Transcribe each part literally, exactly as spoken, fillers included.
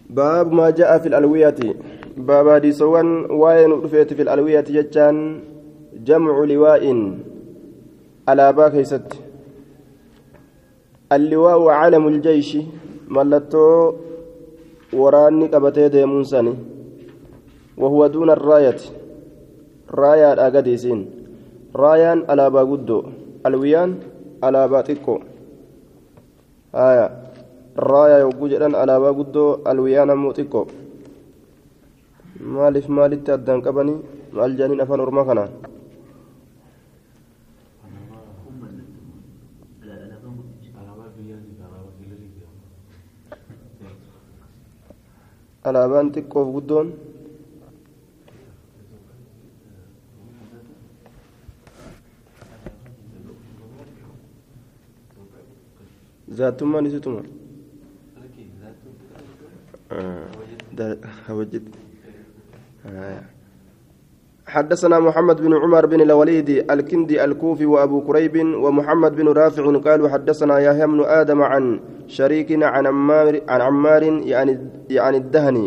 باب ما جاء في الألوية باب حديثوان وين رفيت في الألوية جتان جمع لواء على باكيست اللواء علم الجيش ملتو وراني قبتي ديمون ساني وهو دون الراية راية أغاديسين رايان على باغودو الويان على باتيكو آية راية يوجدان على باغودو الويان موتيكو مالف مالت أدان قبني مال جانين أفان أرما كنا alaabaan xiqqoof guddoon zaatummaan isituma hawajid حدثنا محمد بن عمر بن الوليد الكندي الكوفي وأبو كريب ومحمد بن رافع قالوا حدثنا يحيى بن آدم عن شريك عن عمار عن عمار يعني يعني الدهني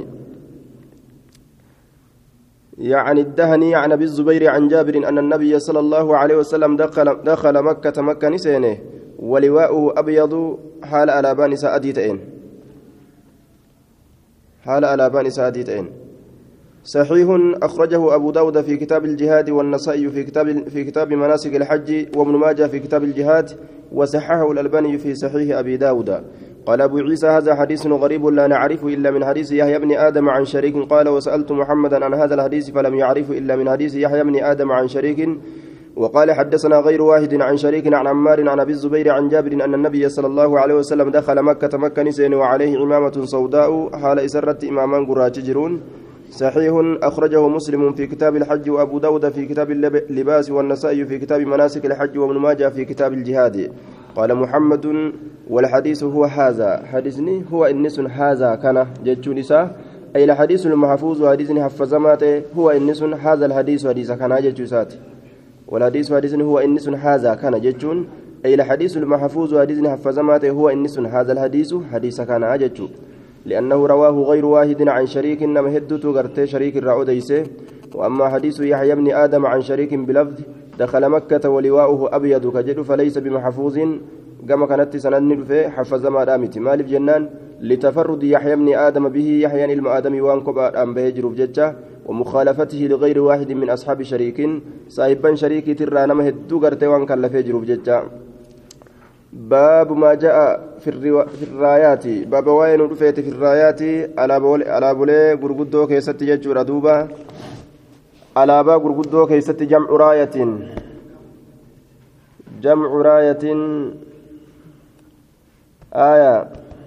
يعني الدهني عن أبي الزبير عن جابر أن النبي صلى الله عليه وسلم دخل دخل مكة مكة نسينه ولواؤه أبيض حال على بان ساديتين حال على بان ساديتين صحيح أخرجه أبو داود في كتاب الجهاد والنسائي في كتاب في كتاب مناسك الحج وابن ماجه في كتاب الجهاد وصححه الألباني في صحيح أبي داود قال أبو عيسى هذا حديث غريب لا نعرفه إلا من حديث يحيى بن آدم عن شريك قال وسألت محمدا عن هذا الحديث فلم يعرفه إلا من حديث يحيى بن آدم عن شريك وقال حدثنا غير واحد عن شريك عن عمار عن أبي الزبير عن جابر أن النبي صلى الله عليه وسلم دخل مكة مكة نسين وعليه عمامة سوداء حال إسرت إماما قراج جرون صحيح أخرجه مسلم في كتاب الحج وأبو داود في كتاب اللباس والنسائي في كتاب مناسك الحج وابن ماجه في كتاب الجهاد قال محمد والحديث هو هذا حديثني هو إنس هذا كان جتشو نساء أي الحديث المحفوظ حديثني حفظماته هو إنس هذا الحديث حديث كان جتشو سات والحديث حديثني هو إنس هذا كان جتشون أي الحديث المحفوظ حديثني حفظماته هو إنس هذا الحديث حديث كان جتشو لأنه رواه غير واحد عن شريك إنما هدت غرتي شريك الرعوديسه وأما حديث يحيى بن آدم عن شريك بلفظ دخل مكة ولواؤه أبيض كجد فليس بمحفوظ كما كانت سنن في حفظ ما دامت مالف جنان لتفرد يحيى بن آدم به يحيى الم آدم وانكب أم بهجر بججة ومخالفته لغير واحد من أصحاب شريك صاحبا شريك ترى نما هدت غرتي وان كان لفجر بججة باب ما جاء في, الروا... في الرايات باب وين رفيت في الرايات على بول على بولي غرغدو كيست ججور دوبا على با غرغدو كيست جمع راية جمع راية آية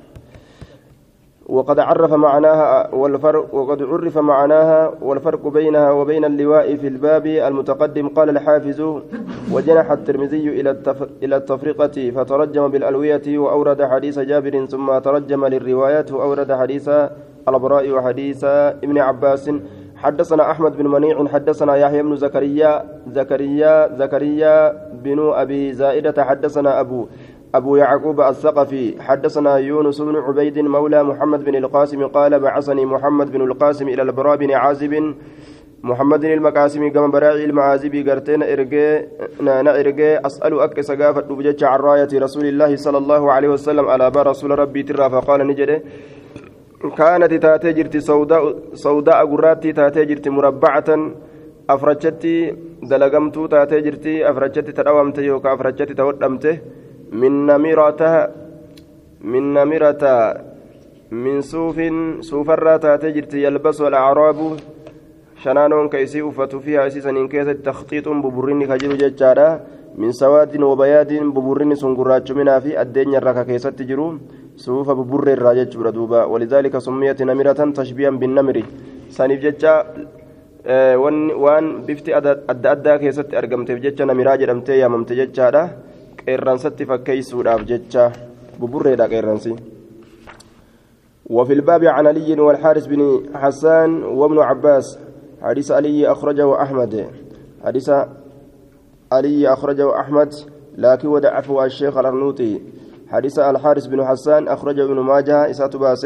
وقد عرف معناها والفرق وقد عرف معناها والفرق بينها وبين اللواء في الباب المتقدم قال الحافظ وجنح الترمذي إلى التف... إلى التفرقة فترجم بالألوية وأورد حديث جابر ثم ترجم للروايات وأورد حديث البراء وحديث ابن عباس حدثنا أحمد بن منيع حدثنا يحيى بن زكريا زكريا زكريا بن أبي زائدة حدثنا أبو أبو يعقوب الثقفي حدثنا يونس بن عبيد مولى محمد بن القاسم قال بعثني محمد بن القاسم إلى البراء بن عازب محمد المقاسم كما براعي المعازب قرتين إرجي نانا إرجي أسأل أك سقافة بجتش عن راية رسول الله صلى الله عليه وسلم على بار رسول ربي ترى فقال نجده كانت تاتجرت سوداء سوداء قراتي تاتجرت مربعة أفرجتي دلقمت تاتجرت أفرجتي تداومت يوكا أفرجتي تودمته من نمرة من نمرة من صوف صوفرة تاتجرت يلبس الأعراب شنانون كيسي أفت فيها أسيسا إن كيس تخطيط ببرين كجل ججارا من سواد وبياد ببرين سنقرات منها في الدنيا الركا كيسة تجرو سوف ببر الراجج بردوبا ولذلك سميت نمرة تشبيها بالنمر سانيف ججا آه وان وان بفتي أدى أدى كيسة أرقمت ججا نمراج رمتي يا ممت ججارا كيرانسة فكيسو راف ججا ببر دا كيرانسي وفي الباب عن علي والحارث بن حسان وابن عباس حديث علي أخرجه أحمد حديث علي أخرجه أحمد لكن ودعفه الشيخ الأرنوطي حديث الحارث بن حسان أخرجه ابن ماجه إسات باسه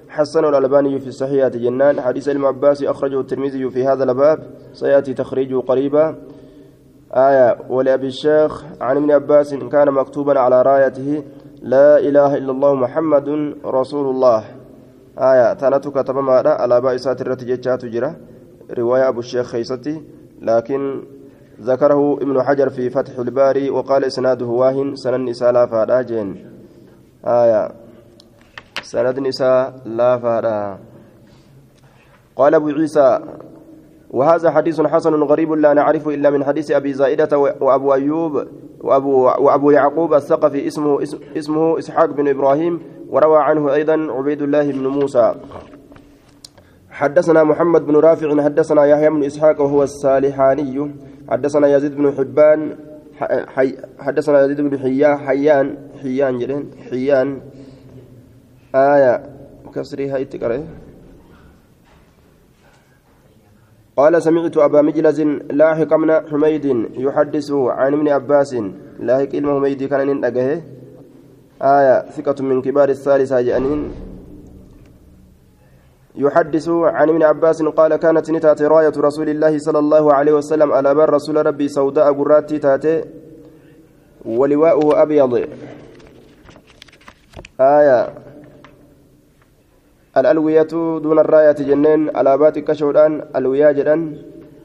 حسن الألباني في الصحيحة جنان حديث ابن عباس أخرجه الترمذي في هذا الباب سيأتي تخريجه قريبا آية ولأبي الشيخ عن ابن عباس كان مكتوبا على رايته لا إله إلا الله محمد رسول الله آية تنتك تماما على بائسات الرتجات جرة رواية أبو الشيخ خيستي لكن ذكره ابن حجر في فتح الباري وقال إسناده واهن سنن نساء لا فاراجين آية سند نساء لا فارا قال أبو عيسى وهذا حديث حسن غريب لا نعرفه إلا من حديث أبي زائدة وأبو أيوب وأبو, وأبو يعقوب الثقفي اسمه, اسمه إسحاق بن إبراهيم وروى عنه أيضا عبيد الله بن موسى حدثنا محمد بن رافع حدثنا يحيى بن إسحاق وهو الصالحاني حدثنا يزيد بن حبان حي حدثنا يزيد بن حيان حيان حيان جرين حيان آية كسرها يتكره قال سمعت أبا مجلس لاحق من حميد يحدث عن ابن عباس لاحق علم حميد كان ننتقه آية ثقة من كبار الثالثة جانين يحدث عن ابن عباس قال كانت نتات راية رسول الله صلى الله عليه وسلم على بر رسول ربي سوداء قراتي تاتي ولواؤه أبيض آية الألوية دون الراية جنين على بات كشودان ألوية جدًا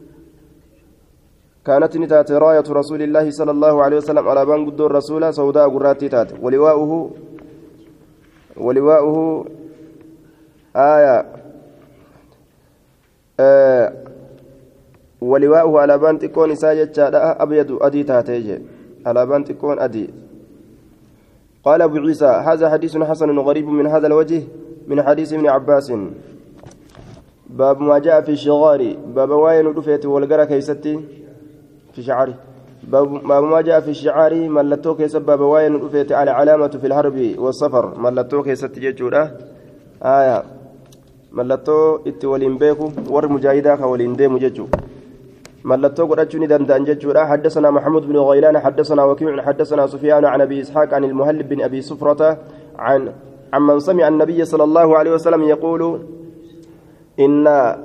كانت نتات راية رسول الله صلى الله عليه وسلم على بان قد الرسول سوداء قراتي تاتي ولواؤه ولواؤه آية آه ولواؤه على بان تكون ساجد أبيض أدي تاتيجي على بان تكون أدي قال أبو عيسى هذا حديث حسن غريب من هذا الوجه من حديث ابن عباس باب ما جاء في الشغار باب واين رفيت والقرى كيستي في شعري باب ما جاء في الشعار ملتو كيسب باب واين رفيت على علامة في الحرب والسفر ملتو كيستي جيتشورا آية ملتو اتولين بيكو ور مجاهدا خولين ديمو جيتشو ملتو قرأتشوني دندان جيتشورا حدثنا محمود بن غيلان حدثنا وكيع حدثنا سفيان عن أبي إسحاق عن المهلب بن أبي صفرة عن عمن سمع النبي صلى الله عليه وسلم يقول إن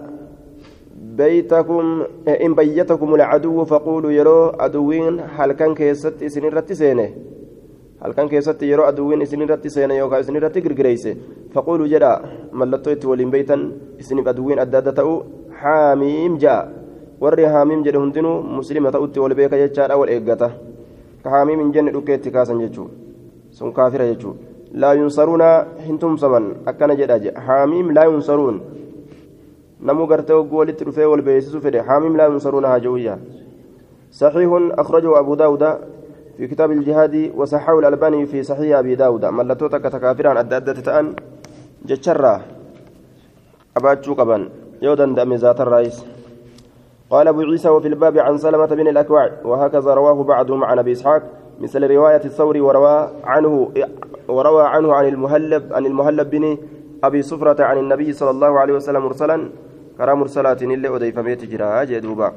بيتكم إن بيتكم العدو فقولوا يرو عدوين هل كان كيست سنين رتسينه هل كان كيست يرو عدوين سنين رتسينه يوكا سنين رتقرقريسه فقولوا جدا ملتويت ولين بيتا سنين عدوين أدادته حاميم جاء ورّي حاميم جده هندنو مسلمة أوتي والبيك يجار أول إيقاته كحاميم جن ركيت كاسا يجو سن كافر يجو لا ينصرون هنتم سمن أكن جداج حاميم لا ينصرون نمو غرتو قولت رفي والبيسس فدي حاميم لا ينصرون هاجوية صحيح أخرجه أبو داود في كتاب الجهاد وصححه الألباني في صحيح أبي داود ملتو تك تكافران أدادة تأن جتشرا أباتشو قبن يودن دم ذات الرئيس قال أبو عيسى وفي الباب عن سلمة بن الأكوع وهكذا رواه بعضهم عن أبي إسحاق مثل رواية الثوري وروى عنه وروى عنه عن المهلب عن المهلب بن أبي صفرة عن النبي صلى الله عليه وسلم مرسلا كرا مرسلات اللي أضيف ميت جرا جدوبا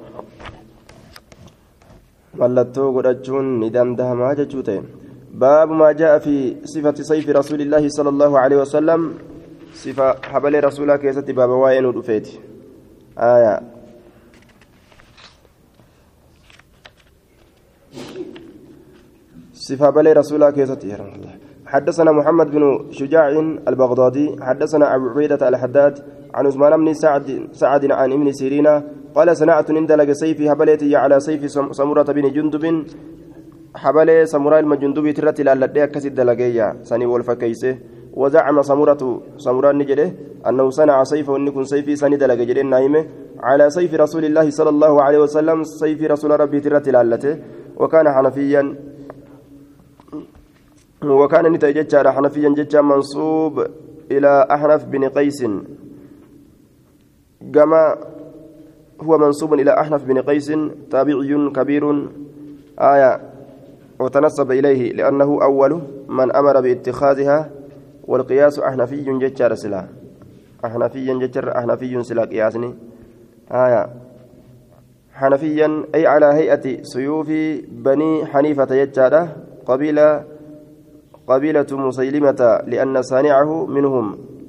ملتو قرأتشون ندم دهما جتشوتين باب ما جاء في صفة سيف رسول الله صلى الله عليه وسلم صفة حبل رسولك كيست باب واين ودفيت آية صفة بلي رسولك كيستي حدثنا محمد بن شجاع البغدادي حدثنا أبو عبيدة الحداد عن عثمان بن سعد سعد عن ابن سيرين قال صنعت نندلق سيفي حبليتي على سيف سمرة بن جندب حبلي سمراء المجندب ترتي لالدي كسد دلقيا سني والفكيسه وزعم سمرة سمراء نجده أنه صنع سيفه ونكون سيفي سني دلق جدين نايمه على سيف رسول الله صلى الله عليه وسلم سيف رسول ربي ترتي لالته وكان حنفيا وكان نتيجة حنفيا جدا منصوب إلى أحنف بن قيس كما هو منصوب إلى أحنف بن قيس تابعي كبير آية وتنسب إليه لأنه أول من أمر باتخاذها والقياس أحنفي جدا رسلا أحنفي جدا أحنفي سلا قياسني آية حنفيا أي على هيئة سيوف بني حنيفة يجارة قبيلة قبيلة مسيلمة لأن صانعه منهم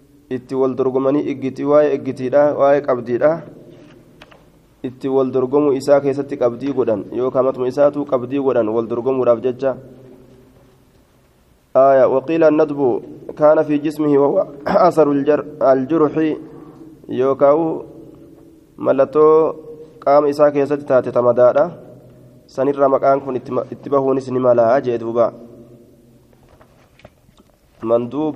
itti wal dorgomanii iggiti waa'ee iggitiidha waa'ee qabdiidha itti wal dorgomuu isaa keessatti qabdii godhan yookaan matuma isaatu qabdii godhan wal dorgomuudhaaf jecha آية وقيل الندب كان في جسمه وهو أثر الجرح يوكاو ملتو قام إساك يسد تاتي تمدادا سنرى مكان كن اتباهون سنما لا جدوبا مندوب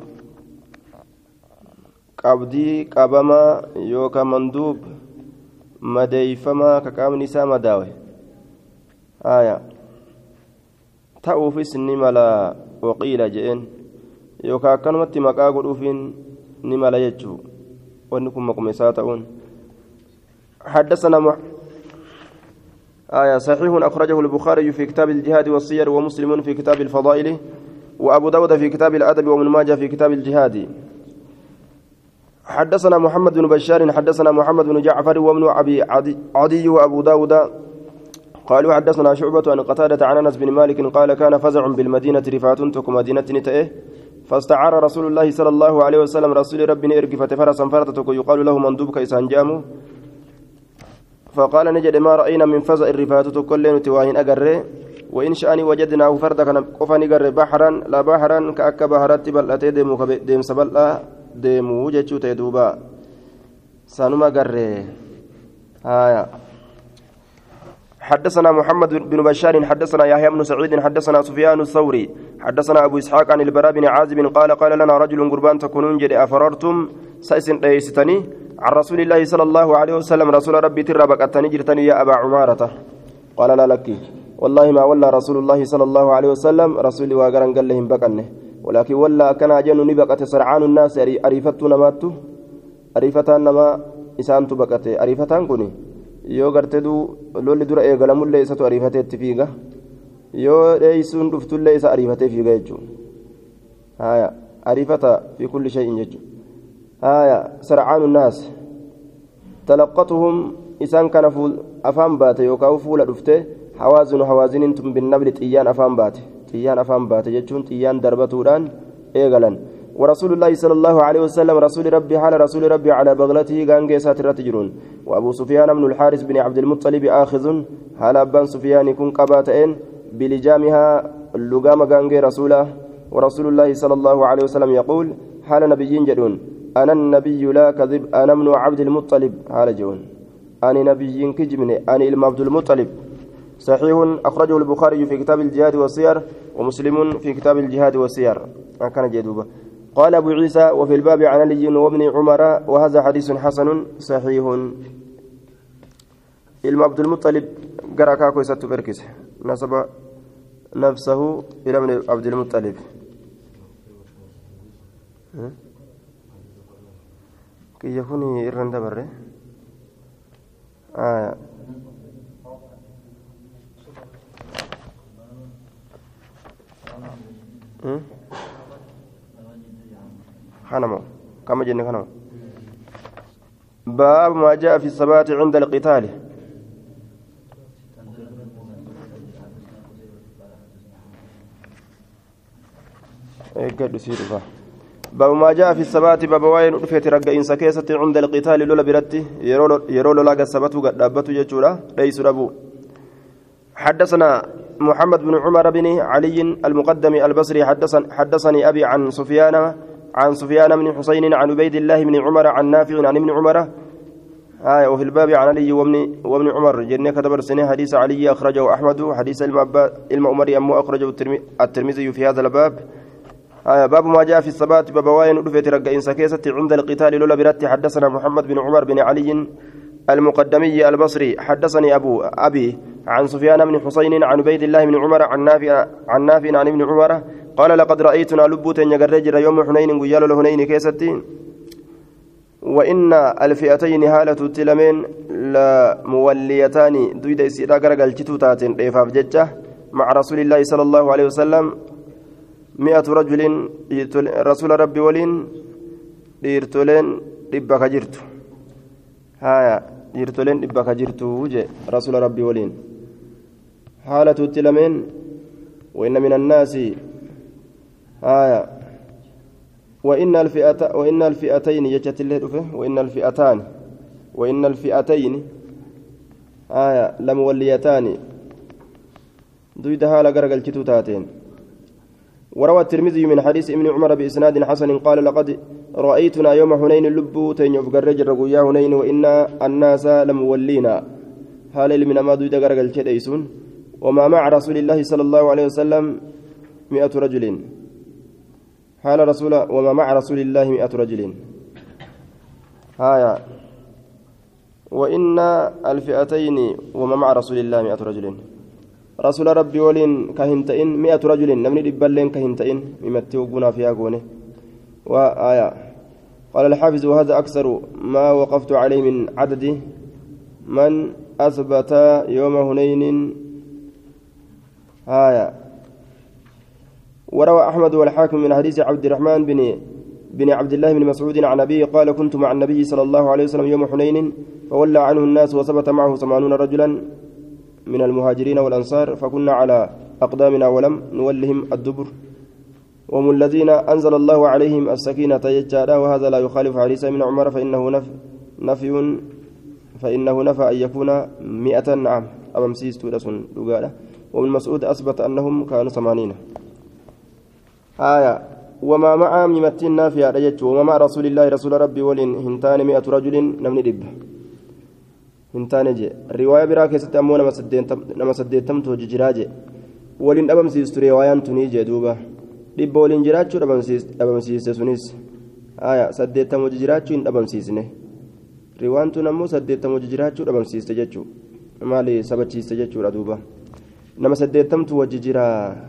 قبدي قبما يوكا مندوب مديفما كقام نساء مداوي آية تأوفي سنما لا وقيل جئن يوكا كانت مكا قلوفين نما لا يجو ونكم مكم ساتعون حدثنا مح... آية صحيح أخرجه البخاري في كتاب الجهاد والسير ومسلم في كتاب الفضائل وأبو داود في كتاب الأدب وابن ماجه في كتاب الجهاد حدثنا محمد بن بشار حدثنا محمد بن جعفر وابن أبي عدي, عدي وأبو داود قالوا حدثنا شعبة عن قتادة عن أنس بن مالك قال كان فزع بالمدينة رفات تك مدينة نتئه فاستعار رسول الله صلى الله عليه وسلم رسول ربنا إرقفة فرسا فرتك يقال له مندوب كيسان جامو فقال نجد ما رأينا من فزع الرفات تكلين تواهن أقره وإن شأني وجدناه فردك قفا نقر بحرا لا بحرا كأك بحرات بل أتي ديمو ديم سبلا ديمو جتشو تيدوبا سانوما قره هايا حدثنا محمد بن بشار حدثنا يحيى بن سعيد حدثنا سفيان الثوري حدثنا أبو إسحاق عن البراء بن عازب قال قال لنا رجل قربان تكونون جد أفررتم سيسن ليستني عن رسول الله صلى الله عليه وسلم رسول ربي تربك أتنجرتني يا أبا عمارة قال لا لك والله ما ولى رسول الله صلى الله عليه وسلم رسول واقرا قال لهم بكنه ولكن ولا كان جن نبقت سرعان الناس أريفتنا ماتوا أريفتان نما إسانت بكت أريفتان كوني yoo gartee lolli dura eegalamullee isatu ariifatee itti fiiga yoo dheeysuun dhuftullee isa ariifatee fiiga jechuudha haya ariifata fi kulli shay'in jechuudha haya sarcaanu naas talaqqatuhum isaan kana afaan baate yookaan fuula dhufte hawaazinu hawaaziniin tun binnabli xiyyaan afaan baate xiyyaan afaan baate jechuun xiyyaan darbatuudhaan eegalan ورسول الله صلى الله عليه وسلم رسول ربي حال رسول ربي على بغلته غانغي ساتر تجرون وابو سفيان بن الحارث بن عبد المطلب آخذ حال ابان سفيان كن قباتين بلجامها اللقام غانغي رسوله ورسول الله صلى الله عليه وسلم يقول حال نبيين جدون انا النبي لا كذب انا ابن عبد المطلب حال جون انا نبيين كجمني انا ابن عبد المطلب صحيح اخرجه البخاري في كتاب الجهاد والسير ومسلم في كتاب الجهاد والسير كان جدوبه قال أبو عيسى وفي الباب عن علي وابن عمر وهذا حديث حسن صحيح علم عبد المطلب قرأ كاكو يسات بركس نسب نفسه إلى ابن عبد المطلب كي يكون إرندا بره آه خنمو كما جن خنمو باب ما جاء في الثبات عند القتال باب ما جاء في الثبات باب وين رفيت رجع سكيسة عند القتال لولا برتي يرول يرول لا الثبات قد دابته يجورا ليس ربو حدثنا محمد بن عمر بن علي المقدمي البصري حدثني حدثني أبي عن سفيان عن سفيان بن حسين عن عبيد الله بن عمر عن نافع عن ابن عمر آية وفي الباب عن علي وابن وابن عمر جنة كتب سنة حديث علي أخرجه أحمد حديث المؤمري أمه أخرجه الترمذي في هذا الباب آية باب ما جاء في الثبات باب وين رفيت رجع إن سكيسة عند القتال لولا برت حدثنا محمد بن عمر بن علي المقدمي البصري حدثني أبو أبي عن سفيان بن حسين عن عبيد الله بن عمر عن نافع عن نافع عن ابن عمر قال لقد رأيتنا لبوت يجرجر يوم حنين قيال لهنين كيستين وإن الفئتين هالة التلمين لموليتان دويد إسيرا قرقل جتوتات ريفاف ججة مع رسول الله صلى الله عليه وسلم مئة رجل رسول ربي ولين ديرتولين دبك جرت هايا ديرتولين دبك جرت وجه رسول ربي ولين حالة التلمين وإن من الناس آية وإن الفئة وإن الفئتين يجت الليل وإن الفئتان وإن الفئتين آية لموليتان دويدها لقرقل تاتين وروى الترمذي من حديث ابن عمر بإسناد حسن قال لقد رأيتنا يوم حنين اللب تينيوف قرج الرقويا حنين وإن الناس لمولينا هالي من ما دويد قرقل تيسون وما مع رسول الله صلى الله عليه وسلم مئة رجل حال رسول وما مع رسول الله مئة رجل هايا وإن الفئتين وما مع رسول الله مئة رجل رسول ربي ولين كهنتين مئة رجل نمني دبلين كهنتين ممتي وقنا فيها قونه وآية قال الحافظ وهذا أكثر ما وقفت عليه من عدد من أثبت يوم هنين آية وروى أحمد والحاكم من حديث عبد الرحمن بن بن عبد الله بن مسعود عن أبيه قال كنت مع النبي صلى الله عليه وسلم يوم حنين فولى عنه الناس وثبت معه ثمانون رجلا من المهاجرين والأنصار فكنا على أقدامنا ولم نولهم الدبر وهم الذين أنزل الله عليهم السكينة يجارا وهذا لا يخالف حديث من عمر فإنه نف نفي فإنه نفى أن يكون مئة عام أمسيس تورسون لقاله ومن مسعود أثبت أنهم كانوا ثمانين آية وما مع ممتين نافيا رجت وما مع رسول الله رسول ربي ولن هنتان مئة رجل نمني دب هنتان جي الرواية براك ستأمو نما سديتم توجي جراجي ولن أبم سيست روايان تنيجي دوبا دب ولن جراجو أبم سيست سنيس آية سديتم وجي جراجو أبم سيسنه riwaan tun ammoo saddeettamu jiraachuu dhabamsiiste jechuudha maali sabachiiste jechuudha duuba nama saddeettamtu wajji jira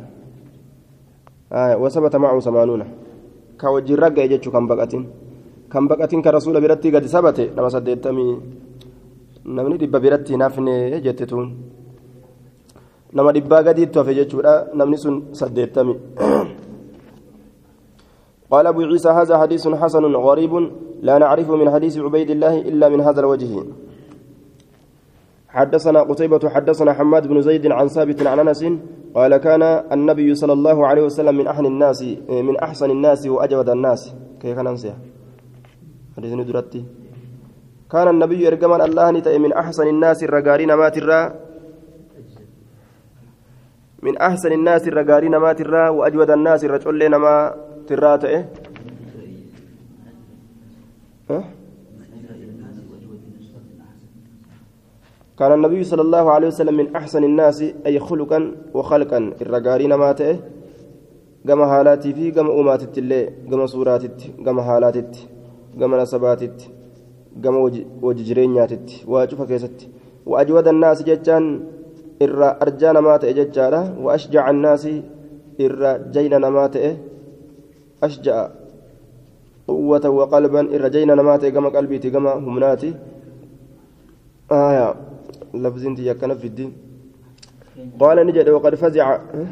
wasabata maa'u samaanuuna ka wajji ragga'e jechuu kan baqatin kan baqatin ka rasuula biratti gadi sabate nama saddeettamii namni dhibba biratti hinaafne jette tun nama dhibbaa gadiittu hafe jechuudha namni sun saddeettamii قال أبو عيسى هذا حديث حسن غريب لا نعرفه من حديث عبيد الله إلا من هذا الوجه حدثنا قتيبة حدثنا حماد بن زيد عن ثابت عن أنس قال كان النبي صلى الله عليه وسلم من أحسن الناس من أحسن الناس وأجود الناس كيف ننسى حديث ندرتي كان النبي يرجمن الله نتأ من أحسن الناس الرجارين ما ترى من أحسن الناس الرجارين ما ترى وأجود الناس الرجل ما ترى تأ كان النبي صلى الله عليه وسلم من أحسن الناس أي خلقا وخلقا الرجارين ما تأ جم حالاتي في جم أماتت اللي جم صوراتت جم حالاتت جم نسباتت جم وججرينياتت واجف كيست وأجود الناس جتان إر أرجان ما تأ جتارا وأشجع الناس إر جينا ما تأ أشجع قوة وقلبا إر جينا ما تأ جم قلبي تجمع همناتي آية لفظ انت يكن في الدين قال نجد وقد فزع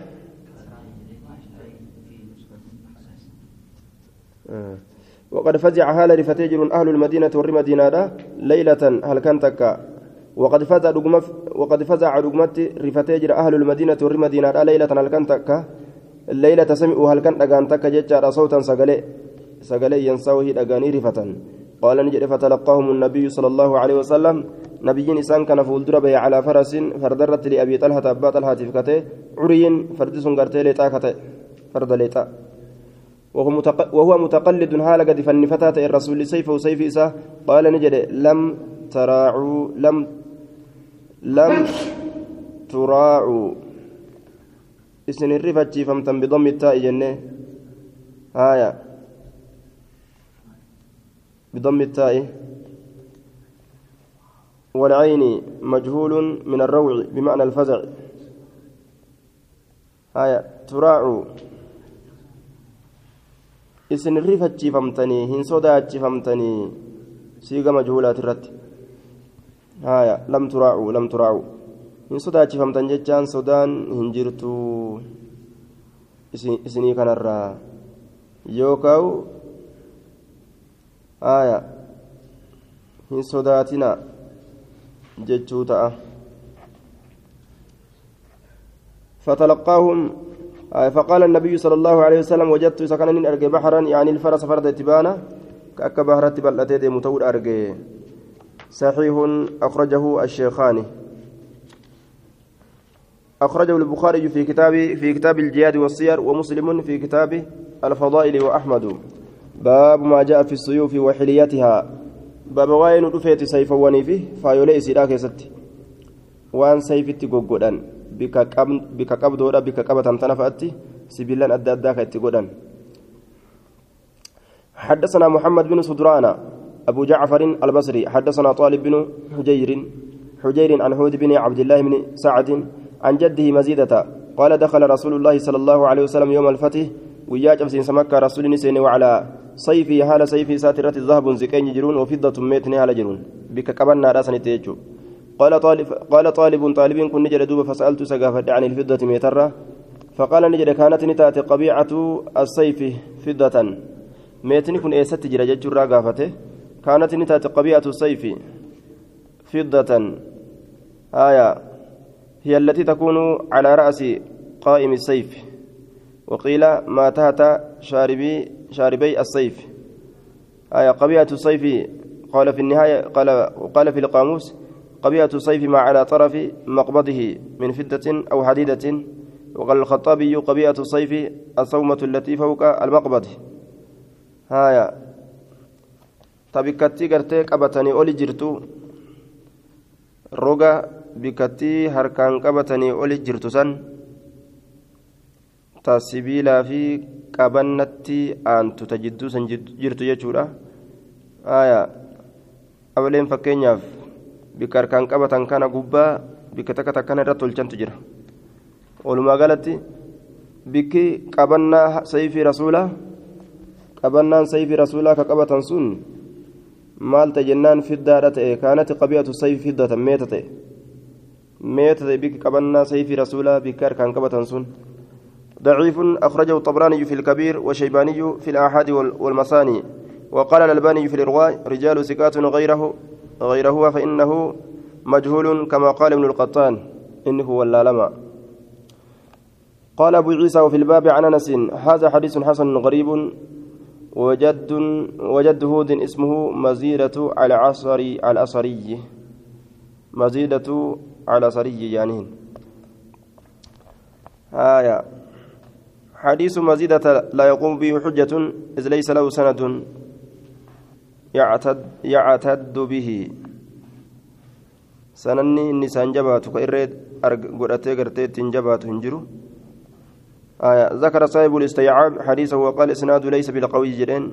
آه. وقد فزع هال رفتيجر أهل المدينة والمدينة ليلة هل كانتك وقد فزع رقمت وقد فزع رقمت رفتيجر أهل المدينة والمدينة ليلة هل كانتك الليلة سمعوا هل كانت أغانتك ججار صوتا سقلي سقلي ينسوه أغاني رفة قال نجد فتلقاهم النبي صلى الله عليه وسلم نبي إنسان كان فولدر به على فرس فردرت لأبي طلحة أبا طلحة فكته عري فرد سنغرتي لتا كته فرد لتا وهو, متق... وهو متقلد هال قد فنفتات الرسول سيف وسيف إساه قال نجد لم تراعوا لم لم تراعوا اسن الرفة فمتم بضم التاء جنة آية بضم التاء والعين مجهول من الروع بمعنى الفزع آية تراعوا اسن الرفة فمتني هن صدات فمتني سيغا مجهولات الرت آية لم تراعوا لم تراعوا هن صدات فمتن جتان صدان هنجرتو اسني كان الرا يوكاو آية هن صداتنا جتشو تأه فتلقاهم آه فقال النبي صلى الله عليه وسلم وجدت سكنا أرجع بحرا يعني الفرس فرد تبانا كأك بحرت بلتي متور أرجع صحيح أخرجه الشيخان أخرجه البخاري في كتاب في كتاب الجهاد والسير ومسلم في كتاب الفضائل وأحمد باب ما جاء في السيوف وحليتها باب وين رفيت سيفا ونيفه فايولي سيراك ست وان سيفتي غوغودان بك قم بك قبدودا بك قبتان تنفاتي سبيلان ادى اداك اتغودان حدثنا محمد بن سدران أبو جعفر البصري حدثنا طالب بن حجير حجير عن حود بن عبد الله بن سعد عن جده مزيدة قال دخل رسول الله صلى الله عليه وسلم يوم الفتح وياج أبسين سمكة رسول نسين وعلى صيفي حال صيفي ساترة ذهب زكين يجرون وفضة ميتني على جرون بك كبرنا راسا تيجو قال طالب قال طالب طالب كن نجد دوب فسألت سقافة عن الفضة ميترة فقال نجد كانت نتات قبيعة الصيف فضة ميتني كن ايست جرى ججر قافته كانت نتات قبيعة الصيف فضة آية هي التي تكون على رأس قائم السيف وقيل ما تحت شاربي شاربي السيف آية قبيعة الصيف قال في النهاية قال وقال في القاموس قبيعة الصيف ما على طرف مقبضه من فضة أو حديدة وقال الخطابي قبيعة الصيف الصومة التي فوق المقبض هايا تبكتي قرتي قبتني أولي جرتو روغا بكتي هركان قبتني أولي جرتو سن تاسبيلا في قبنتي أنت تجدو سن جرتو يجورا آية أولين فكينياف بك هركان قبتن كان قبا بك تكتا كان رتول جنتو جرا ولما قالت بك قبنا سيف رسوله قبنا سيف رسوله كقبتن سن مالت جنان في الدارة كانت قبيعة السيف فضة ميتة ميتة بك قبنا سيف رسوله بكار كان قبتن سن ضعيف أخرجه الطبراني في الكبير وشيباني في الآحاد والمثاني وقال الألباني في الإرواء رجال سكات غيره غير هو فإنه مجهول كما قال ابن القطان إنه ولا لما قال أبو عيسى وفي الباب عن أنس هذا حديث حسن غريب وجد وجد هود اسمه مزيدة على عصري على أصري مزيدة على صري جانين آية حديث مزيدة لا يقوم به حجة إذ ليس له سند يعتد يعتد به سنني النسان جبات كإرد قرأتي قرأتي تنجبات هنجرو آية ذكر صاحب الاستيعاب حديثه وقال إسناد ليس بالقوي جدًا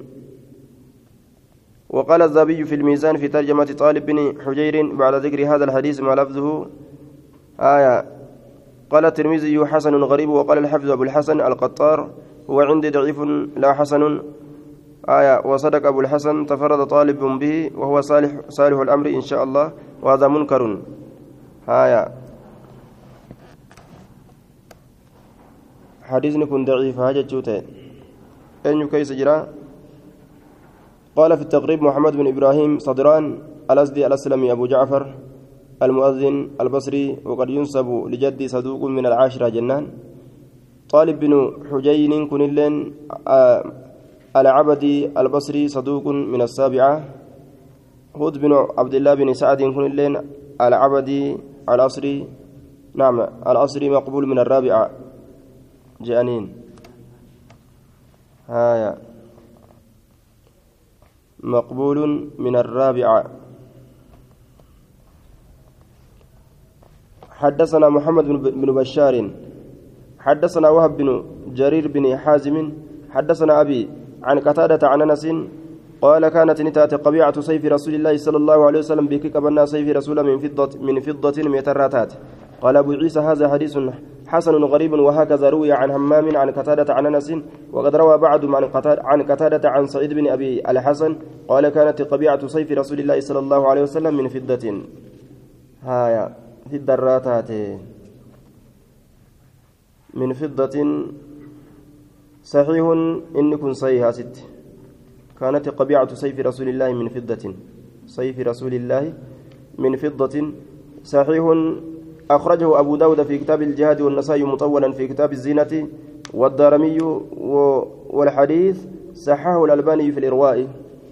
وقال الذهبي في الميزان في ترجمة طالب بن حجير بعد ذكر هذا الحديث ما لفظه آية قال الترمذي حسن غريب وقال الحافظ أبو الحسن القطار هو عندي ضعيف لا حسن آية وصدق أبو الحسن تفرد طالب به وهو صالح صالح الأمر إن شاء الله وهذا منكر آية حديث كن ضعيف حاجة جوته أن كيس جرا قال في التقريب محمد بن إبراهيم صدران الأزدي الأسلمي أبو جعفر المؤذن البصري وقد ينسب لجدي صدوق من العاشرة جنان طالب بن حجين كن اللين آه العبدي البصري صدوق من السابعة هود بن عبد الله بن سعد كن اللين العبدي الأصري نعم الأصري مقبول من الرابعة جانين هايا مقبول من الرابعة حدثنا محمد بن بشار حدثنا وهب بن جرير بن حازم حدثنا أبي عن قتادة عن أنس قال كانت نتات قبيعة سيف رسول الله صلى الله عليه وسلم بك قبلنا سيف رسول من فضة من فضة متراتات قال أبو عيسى هذا حديث حسن غريب وهكذا روي عن همام عن قتادة عن أنس وقد روى بعض عن قتادة عن سعيد بن أبي الحسن قال كانت قبيعة سيف رسول الله صلى الله عليه وسلم من فضة هايا في الدراتات من فضة صحيح إن كن صحيح ست كانت قبيعة سيف رسول الله من فضة سيف رسول الله من فضة صحيح أخرجه أبو داود في كتاب الجهاد والنسائي مطولا في كتاب الزينة والدارمي والحديث صححه الألباني في الإرواء.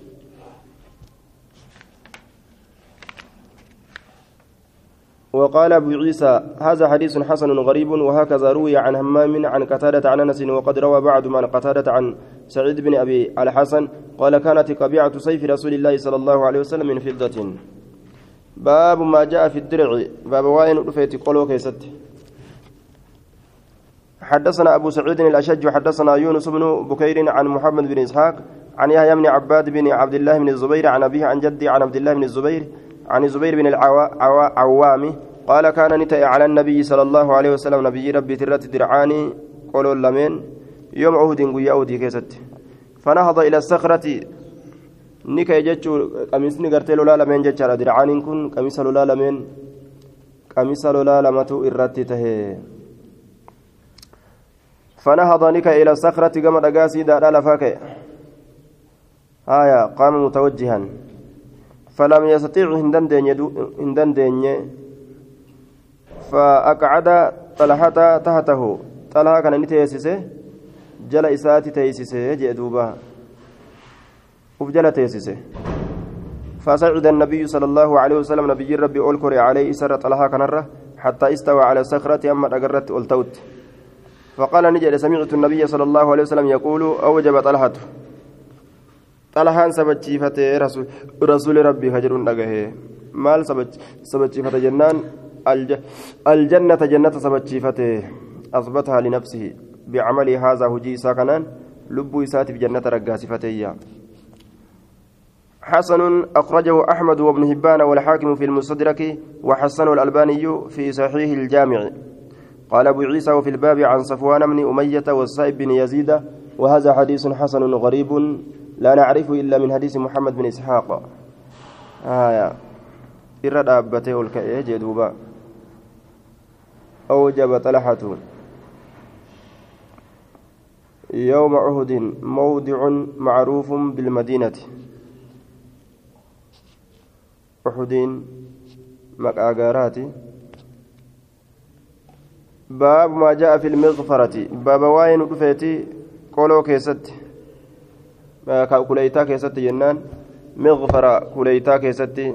وقال أبو عيسى هذا حديث حسن غريب وهكذا روي عن همام عن قتادة عن أنس وقد روى بعض من قتادة عن سعيد بن أبي الحسن قال كانت قبيعة سيف رسول الله صلى الله عليه وسلم من فضة. باب ما جاء في الدرع باب واين رفيت قولوا كيست. حدثنا أبو سعيد الأشج حدثنا يونس بن بكير عن محمد بن إسحاق عن يحيى بن عباد بن عبد الله بن الزبير عن أبيه عن جدي عن عبد الله بن الزبير عن الزبير بن العوام قال كان نتأ على النبي صلى الله عليه وسلم نبي ربي ترت درعاني قولوا لمن يوم عهد قوي أودي كيست فنهض إلى الصخرة نيكا يجتشو قميصني قرتي لولا لمن جتشارا درعاني كن قميص لولا لمن قميص لولا لمتو إرتي تهي فنهض نيكا إلى الصخرة قام دقاسي دادا لفاكي آية قام متوجها فلم يستطيع هندن ديني فأقعد طلحة تحته طلحة كان نتيسسه جل إساتي تيسسه جدوبا وفجل تيسسه فصعد النبي صلى الله عليه وسلم نبي ربي أولكري عليه إسر طلحة كنره حتى استوى على الصخرة أما أقرت ألتوت فقال نجد سمعت النبي صلى الله عليه وسلم يقول أوجب طلحة طلحان سبتشيفته رسول رسول ربي هجر نجاه مال سبتشيفته جنان الج الجنة جنة سبتشيفته أثبتها لنفسه بعمل هذا هجي ساكنان لب يسات بجنة رجاسفتي. حسن أخرجه أحمد وابن هبان والحاكم في المستدرك وحسنه الألباني في صحيح الجامع. قال أبو عيسى وفي الباب عن صفوان بن أمية والسائب بن يزيد وهذا حديث حسن غريب لا نعرفه إلا من حديث محمد بن إسحاق. آية إرد أبته الكأي جدوبا أوجب طلحة يوم عهد موضع معروف بالمدينة. عهد مكاغارات. باب ما جاء في المغفرة باب واين رفيتي قولوا كيست كوليتا كيست جنان مغفرة كوليتا كيست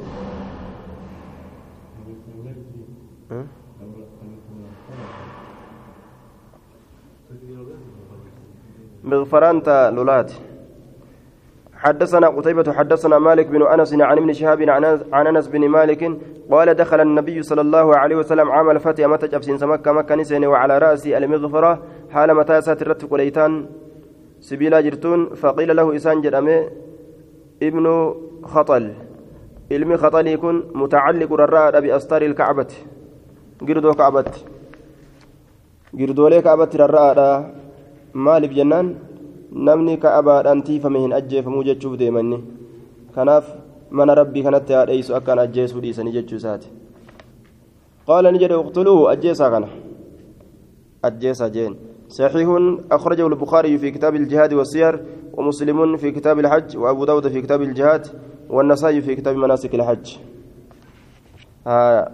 مغفرانتا لولات. حدثنا قتيبة حدثنا مالك بن أنس عن ابن شهاب عن أنس بن مالك قال دخل النبي صلى الله عليه وسلم عام الفتح متى جبسين سمكة مكة نسين وعلى رأسي المغفرة حال متى ساترت قليتان سبيلا جرتون فقيل له إسان جرمي ابن خطل علم خطل يكون متعلق الرأى بأستار الكعبة جردو كعبة جردو لي كعبة الرأى مالك جنان namni ka'abaadhaan tiifame hin ajjeefamuu jechuuf deemanni kanaaf mana rabbii kanatti haadheessu akkaan ajjeesuu dhiisanii jechuu isaati qaala ni jedhe uqtuluuhu ajjeesaa kana ajjeesaa jeen صحيح أخرجه البخاري في كتاب الجهاد والسير ومسلم في كتاب الحج وأبو داود في كتاب الجهاد والنسائي في كتاب مناسك الحج. آه.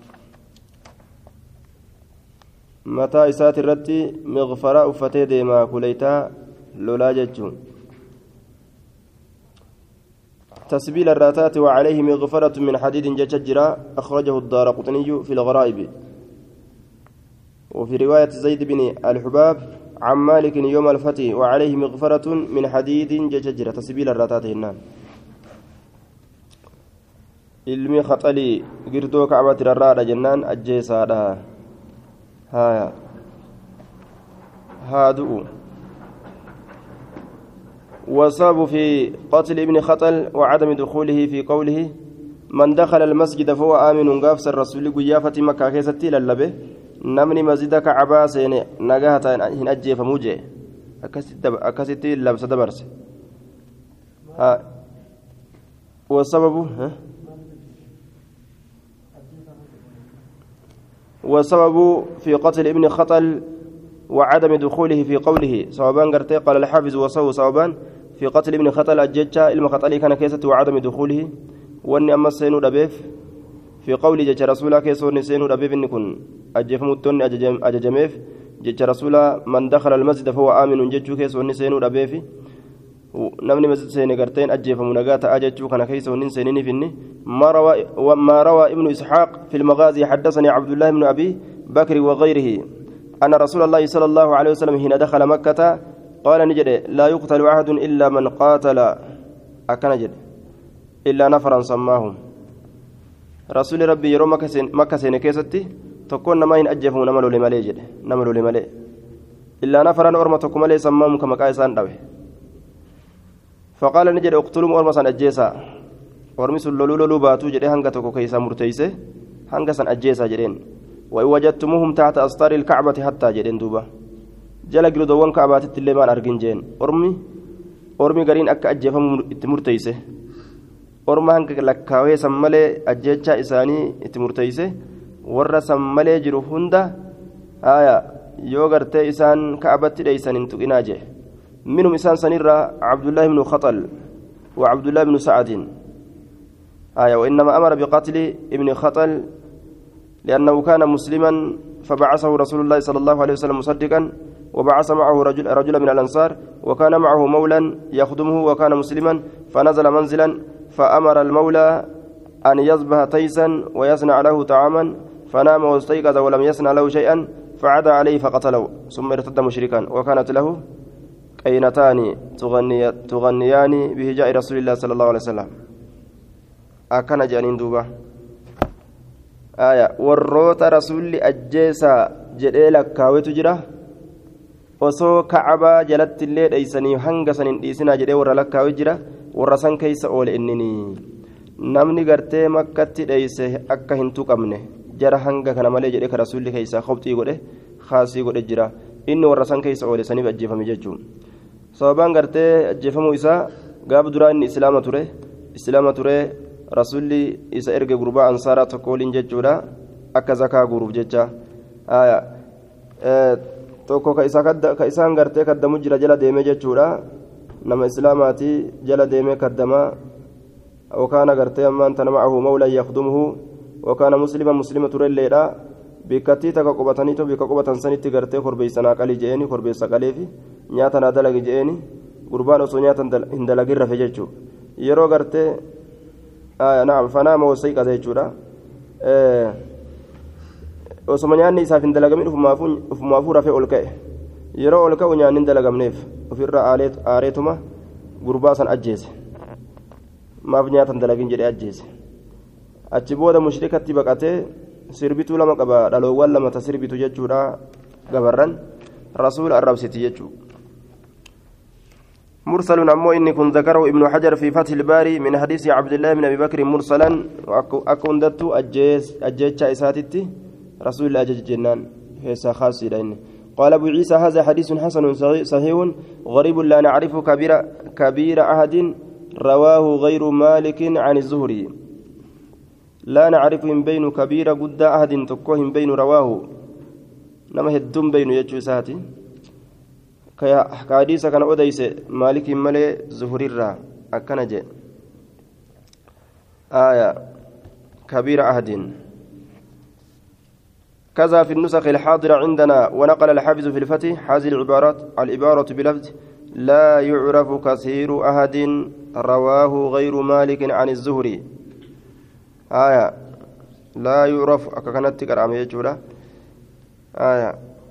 متى إسات الرتي مغفرة أفتي ديما كليتا لولا جتون تسبيل الراتات وعليه مغفرة من حديد جتجرا أخرجه الدارقطني في الغرائب. وفي رواية زيد بن الحباب عن مالك يوم الفتح وعليه مغفرة من حديد جتجرا تسبيل الراتات هنان ilmi khaxalii girdoo ka'abati rarraadha jennaan ajjeesaadha haya هادؤ وصاب في قتل ابن خطل وعدم دخوله في قوله من دخل المسجد فهو آمن قافس الرسول قيافة مكة كيستي للبه نمني مسجدك عباسين نجاهة هنأجي فموجي أكستي لبس دبرس ها والسبب ها والسبب في قتل ابن خطل وعدم دخوله في قوله صوابان قرتي قال الحافظ وصو صوابان في قتل ابن خطل الججة ilma خطلي كان كيسة وعدم دخوله واني أما سينو دبيف في قول جج رسولا كيسون سينو دبيف إن كن أجف متون أججميف جج رسولا من دخل المسجد فهو آمن جج كيس ونسينو ربيفي نمني مسجد سيني قرتين أجيف منقات أجج كان كيس ونسيني فيني ما روى وما روى ابن إسحاق في المغازي حدثني عبد الله بن أبي بكر وغيره أن رسول الله صلى الله عليه وسلم حين دخل مكة قال نجد لا يقتل أحد إلا من قاتل أكن جد إلا نفرا سماهم رسول ربي يرو مكة سين كيستي تكون ما ين أجفوا نملوا لمالي جد نملوا لمالي إلا نفرا أرمتكم مالي سماهم كما كايسان دوي فقال نجد اقتلوا أرمسان أجيسا أرمس اللولو باتو جد هنگا تكو كيسا مرتيسه هنگا سن أجيسا جدين وإن وجدتموهم تحت أسطار الكعبة حتى جدين دوبا جل جلدوان كعبات الليمان أرجين جين أرمي أرمي قرين أك أجفهم مرتيسه أرمى هنك لكاوي سمالي أجيتشا إساني إتمرتيسه ورّا سمالي جرو هندا آية يوغرتي إسان كعبت ليسان انتقناجه منهم إسان سنرى عبد الله بن خطل وعبد الله بن سعد آية وإنما أمر بقتل ابن خطل لأنه كان مسلما فبعثه رسول الله صلى الله عليه وسلم مصدقا وبعث معه رجل رجلا من الأنصار وكان معه مولا يخدمه وكان مسلما فنزل منزلا فأمر المولى أن يذبح تيسا ويصنع له طعاما فنام واستيقظ ولم يصنع له شيئا فعدا عليه فقتله ثم ارتد مشركا وكانت له قينتان تغني تغنيان بهجاء رسول الله صلى الله عليه وسلم أكن جانين دوبا آية وروت رسول أجيسا جديلك كاويت جرا osoo kacabaa jalatti illee dheeysanii hanga san hin dhiisinaa jedhee warra lakkaa'u jira warra san keeysa oole innini namni gartee makkatti dheeyse akka hin tuqamne jara hanga kana malee jedhee ka rasuulli keeysaa qobxii godhe kaasii godhe jira inni warra san keeysa oole saniif ajjeefame jechuun sababaan gartee ajjeefamuu isaa gaaf duraa inni islaama ture islaama ture rasuulli isa erge gurbaa ansaaraa tokko waliin jechuudha akka zakaa guuruuf jecha tokko ka isaan gartee kaddamu jira jala deemee jechuudha nama islaamaati jala deemee kaddamaa wakaana gartee ammaan tana macahu mawlan yakdumuhu wakaana muslima muslima turelleedha bikkattii taka qubataniito bikka qubatan sanitti gartee korbeeysanaa qalii je'eeni korbeessa qaleefi nyaatanaa dalagi je'eeni gurbaan osoo nyaatan hin dalagin rafe jechuu yeroo gartee naam fanaama wasayqate jechuudha osoma nyaanni isaaf hin dalagamin ufumaafuu rafee ol ka'e yeroo ol ka'u nyaanni hin dalagamneef ofirra aareetuma gurbaa san ajjeese maaf nyaatan dalagin jedhee ajjeese achi booda mushrikatti baqatee sirbituu lama qaba dhaloowwan lama ta sirbitu jechuudha gabarran rasuula arrabsiti jechuu مرسل أمو إني كن ذكره ابن حجر في فتح الباري من حديث عبد الله بن أبي بكر مرسلا أكون دتو أجيس أجيتش إساتتي رسول الله أجج جنان هيسا خاصي لأنه قال أبو عيسى هذا حديث حسن صحيح غريب لا نعرف كبير كبير أحد رواه غير مالك عن الزهري لا نعرف من بين كبير قد أحد تكوهم بين رواه نما هدوم بين يجو ساتي كحديث كان أديس مالك ملي زهري الرا أكنجي آية كبير أحد كذا في النسخ الحاضرة عندنا ونقل الحافظ في الفتح هذه العبارات العبارة بلفظ لا يعرف كثير أحد رواه غير مالك عن الزهري آية لا يعرف أكنت كرامية جورا آية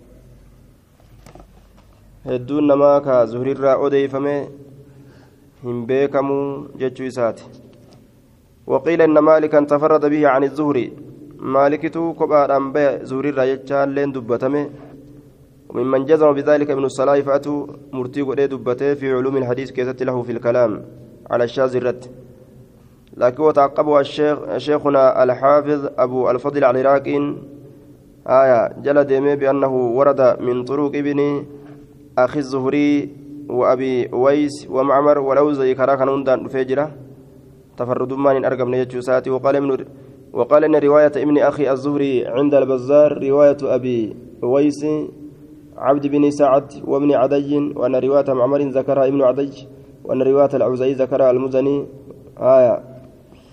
هدون نما كزهري الرا أديفمه هم بيكمو جتشو إسات وقيل إن مالكا تفرد به عن الزهري مالكتو كبار أنباء زهري الرا يجعل لين دبتمه وممن جزم بذلك ابن الصلاة فأتوا مرتي قد دبته في علوم الحديث كيست له في الكلام على الشاذ الرد لكن وتعقبها الشيخ شيخنا الحافظ أبو الفضل العراقي آية جلد بأنه ورد من طرق ابن أخي الزهري وأبي ويس ومعمر ولوزي كراكن هندان فجرة تفرد من أرقم نيجوساتي وقال ابن وقال إن رواية ابن أخي الزهري عند البزار رواية أبي ويس عبد بن سعد وابن عدي وأن رواية معمر ذكرها ابن عدي وأن رواية الأوزعي ذكرها المزني آية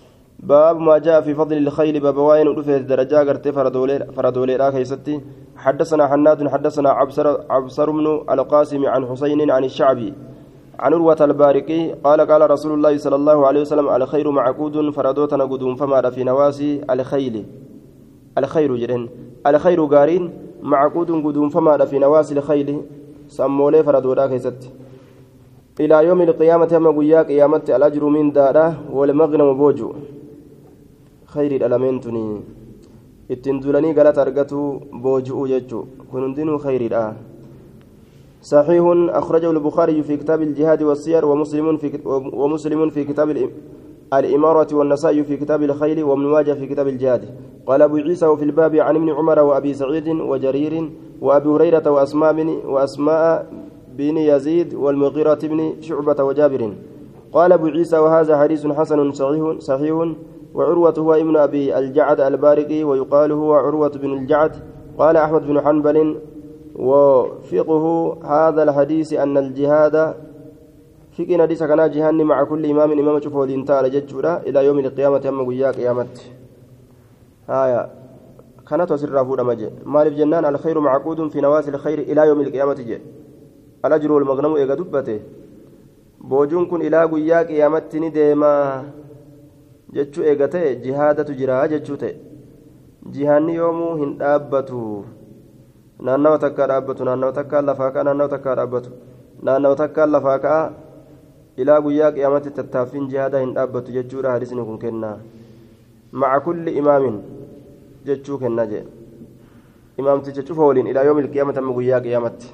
باب ما جاء في فضل الخيل باب وين ودفه درجة غرتي فردولي فردولي راكيستي حدثنا حناد حدثنا عبصر عبصر بن القاسم عن حسين عن الشعبي عن عروة البارقي قال قال رسول الله صلى الله عليه وسلم الخير معقود فردوتنا قدوم فما في نواسي الخيل الخير جرين الخير قارين معقود قدوم فما في نواسي الخيل سمولي فردولا كيست إلى يوم القيامة أما قياك قيامت الأجر من داره والمغنم بوجو خير الألمنتني التندلني قالت أرقته بوجو يجو كنندن خير الآن صحيح أخرجه البخاري في كتاب الجهاد والسير ومسلم في ومسلم في كتاب الإمارة والنسائي في كتاب الخيل وابن ماجه في كتاب الجهاد قال أبو عيسى وفي الباب عن ابن عمر وأبي سعيد وجرير وأبي هريرة وأسماء بن وأسماء بن يزيد والمغيرة بن شعبة وجابر قال أبو عيسى وهذا حديث حسن صحيح صحيح وعروة هو ابن أبي الجعد البارقي ويقال هو عروة بن الجعد قال أحمد بن حنبل وفقه هذا الحديث أن الجهاد فقه حديث كان جهاد مع كل إمام إمام شوفه دين تعالى ججورا إلى يوم القيامة أما قيا قيامة آية كانت وسر فودا مجي مالف جنان الخير معقود في نواسي الخير إلى يوم القيامة جي الأجر والمغنم إيقا دبته بوجون كن إلى قيا قيامة نديما جتشو إيقاته جهادة جرا جتشو تي جهاني يومو هندابتو naannawa takkaa dhaabbatu naannawa takkaa lafaa ka'a naannawa takkaa dhaabbatu naannawa takkaa lafaa ka'a ilaa guyyaa qiyaamatti tattaaffiin jihaadaa hin dhaabbatu jechuudha hadisni kun kennaa maca kulli imaamin jechuu kennaa jee imaamticha cufa waliin ilaa yoomil qiyaamati amma guyyaa qiyaamatti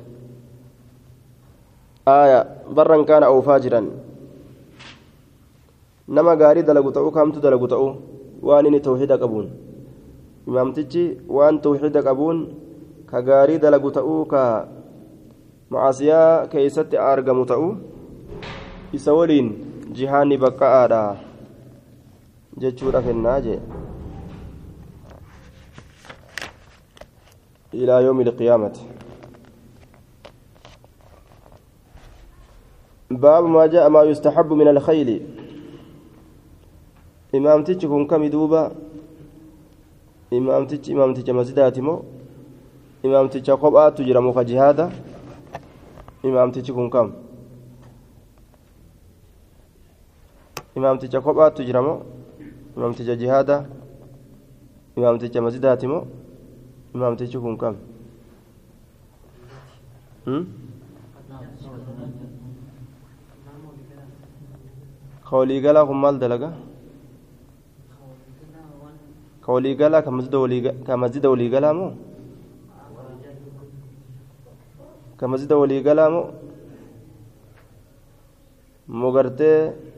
aaya barran kaana oofaa jiran nama gaarii dalagu ta'uu kaamtu dalagu ta'uu waan inni tawxiida qabuun imaamtichi waan tawxiida qabuun ka gaarii dalagu ta'uu ka macaasiyaa keeysatti argamu ta'uu isa waliin jihaanni baqqa'aadha jechuudha kennaa jee ilaa yoomi ilqiyaamati باب ما جاء ما يستحب من الخيل إمامتك كن كم دوبا إمامتك إمامتك مسجدات مو إمامتك قبعة تجرى مخجهادة إمامتك كن كم إمامتك قبعة تجرى مو إمامتك جهادة إمامتك مسجدات مو إمامتك كن كم هم خولي قلا هم مال دلقا خولي قلا كمزد ولي كمزد ولي قلا مو كمزد ولي قلا مو مغرتي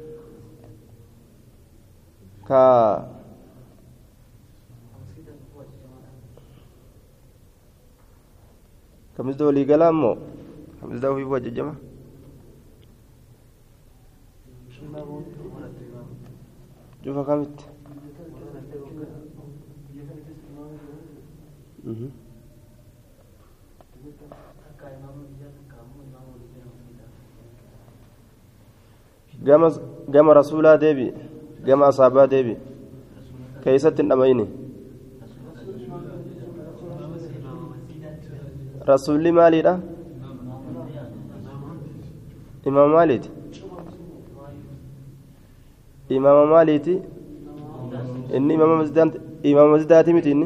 كا كمزد ولي قلا مو كمزد ولي وجه جمع شوف كمت جمع جمع رسولا ديبي جمع أصحابا ديبي كيست النميني رسول مالي ده إمام مالي إمام ماليتي إني إمام مزدات إمام مزداتي متيني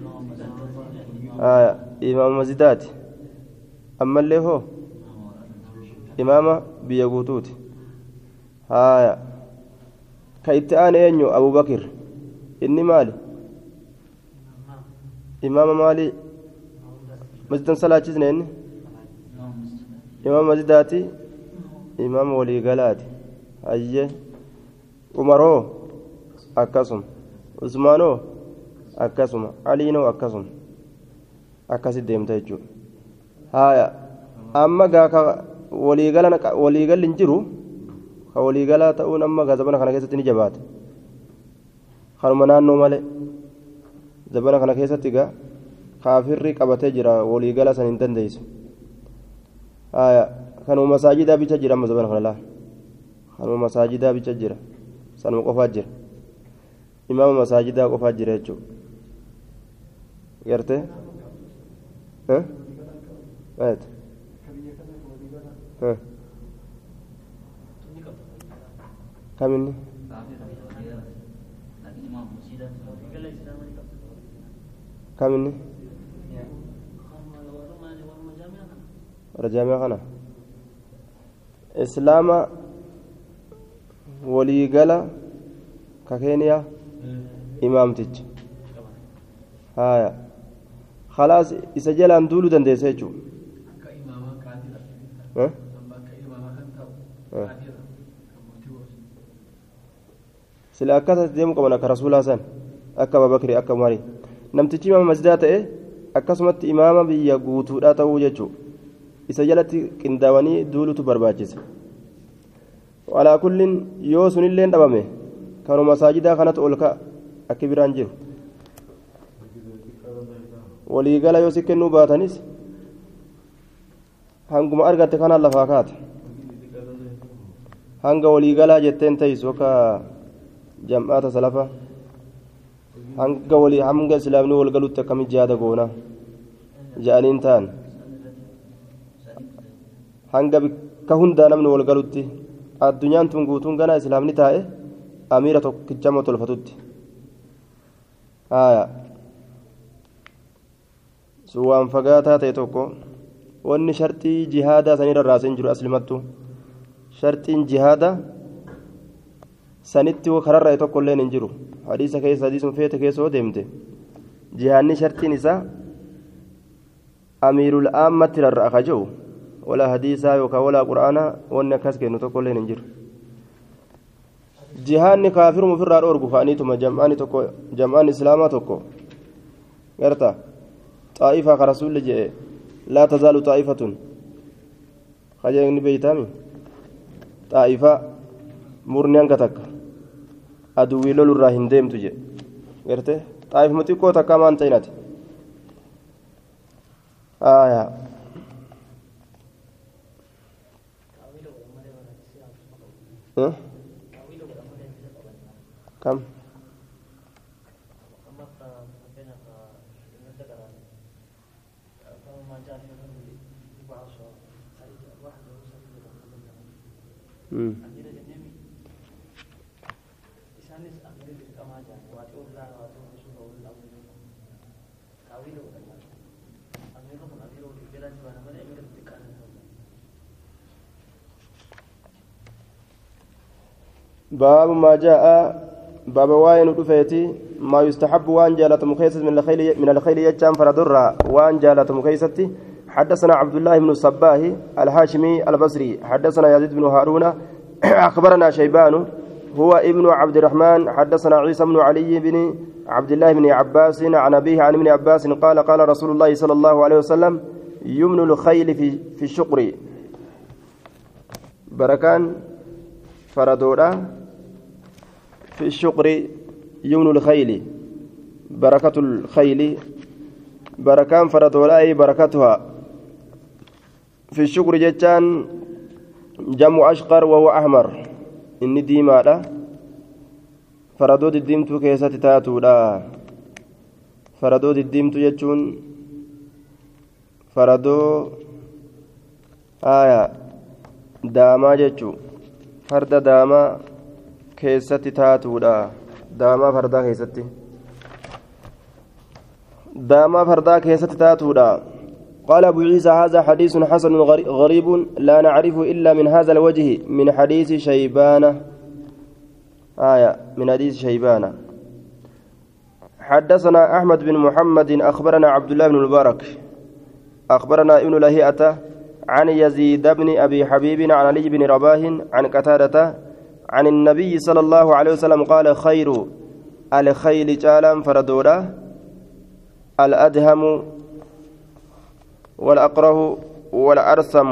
آه إمام مزدات أما اللي هو إمام بيغوتوت آه كيتان أنيو أبو بكر إني مالي إمام مالي مزدان صلاة جزنين إمام مزداتي إمام ولي قلاتي أيه umaroo akkasuma usmaanoo akkasuma aliinoo akkasuma akkasi deemta jechuudha haaya amma gaa ka waliigalli hin jiru ka waliigalaa ta'uun amma gaa zabana kana keessatti ni jabaata kanuma naannoo malee zabana kana keessatti gaa kaafirri qabatee jira waliigala san hin dandeessu haaya kanuma masaajidaa bicha jira amma zabana kana laa kanuma masaajidaa bicha jira sanuma qofaa jira إمام مساجد قفا جريتشو قرتي ها مات ها كم كم رجامي خنا إسلام ولي قال ككينيا إمام تج هايا خلاص إسجل أن دولو دندسيجو ها sila akkasa deemu qaban akka rasuulaa san akka babakri akka umari namtichi imaama masjidaa ta'e akkasumatti imaama biyya guutuudhaa ta'uu jechuudha isa jalatti qindaawanii duulutu barbaachisa walaa kullin yoo sunillee dhabame kanuma masaajidaa kanatu ol ka'a akka biraan jiru waliigala yoo si kennuu baatanis hanguma argatte kanaan lafaa kaata hanga waliigalaa jetteen ta'isu akka jam'aata salafa hanga walii hanga islaamni walgalutti akkami jihaada goona ja'aniin ta'an hanga ka hundaa namni walgalutti addunyaan tun guutuun ganaa islaamni taa'e amiira tokkichama tolfatutti haya sun waan fagaataa ta'e tokko wanni shartii jihaadaa sanirra raasen jiru aslimattu shartiin jihaadaa sanitti kararraa tokko illee hin jiru hadiisa keessa hadiisuun feete keessoo deemte jihaanni shartiin isaa amiirul aammatti rarra'a ka jiru walaa hadiisaa yookaan walaa quraanaa wanni akkas kennu tokko illee hin jiru jihaanni kaafiruma ofirraa dhoorgu ka'aniituma jam'aani tokko jam'aan islaamaa tokko garta xaa'ifaa ka rasuulli jedhe laa tazaalu xaa'ifatun kajeegni beeytaami xaa'ifaa murni hanga takka aduwwii lolurraa hin deemtu jedhe garte xaa'ifuma xiqqoo takka maan ta'inati aayaa kam hmm باب ما جاء باب واين دفيتي ما يستحب وان جالت مخيسة من الخيل من الخيل يجام فردر وان جالت مخيستي حدثنا عبد الله بن الصباه الهاشمي البصري حدثنا يزيد بن هارون أخبرنا شيبان هو ابن عبد الرحمن حدثنا عيسى بن علي بن عبد الله بن عباس عن أبيه عن ابن عباس قال قال رسول الله صلى الله عليه وسلم يمن الخيل في في الشقر بركان فردورا في الشقر يمن الخيل بركة الخيل بركان فردورا أي بركتها في الشقر جتان جمع أشقر وهو أحمر إني ديما لا فردود الديمتو كيسات تاتو لا فردود الديمتو يجون فردو آية داما جتو فرد داما كيسات تاتو لا داما فردا كيسات داما فردا كيسات تاتو لا قال أبو عيسى هذا حديث حسن غريب لا نعرفه إلا من هذا الوجه من حديث شيبان آية من حديث شيبان حدثنا أحمد بن محمد أخبرنا عبد الله بن المبارك أخبرنا ابن لهيئة عن يزيد بن أبي حبيب عن علي بن رباه عن قتادة عن النبي صلى الله عليه وسلم قال خير الخيل جالا فردولا الأدهم والأقره والأرسم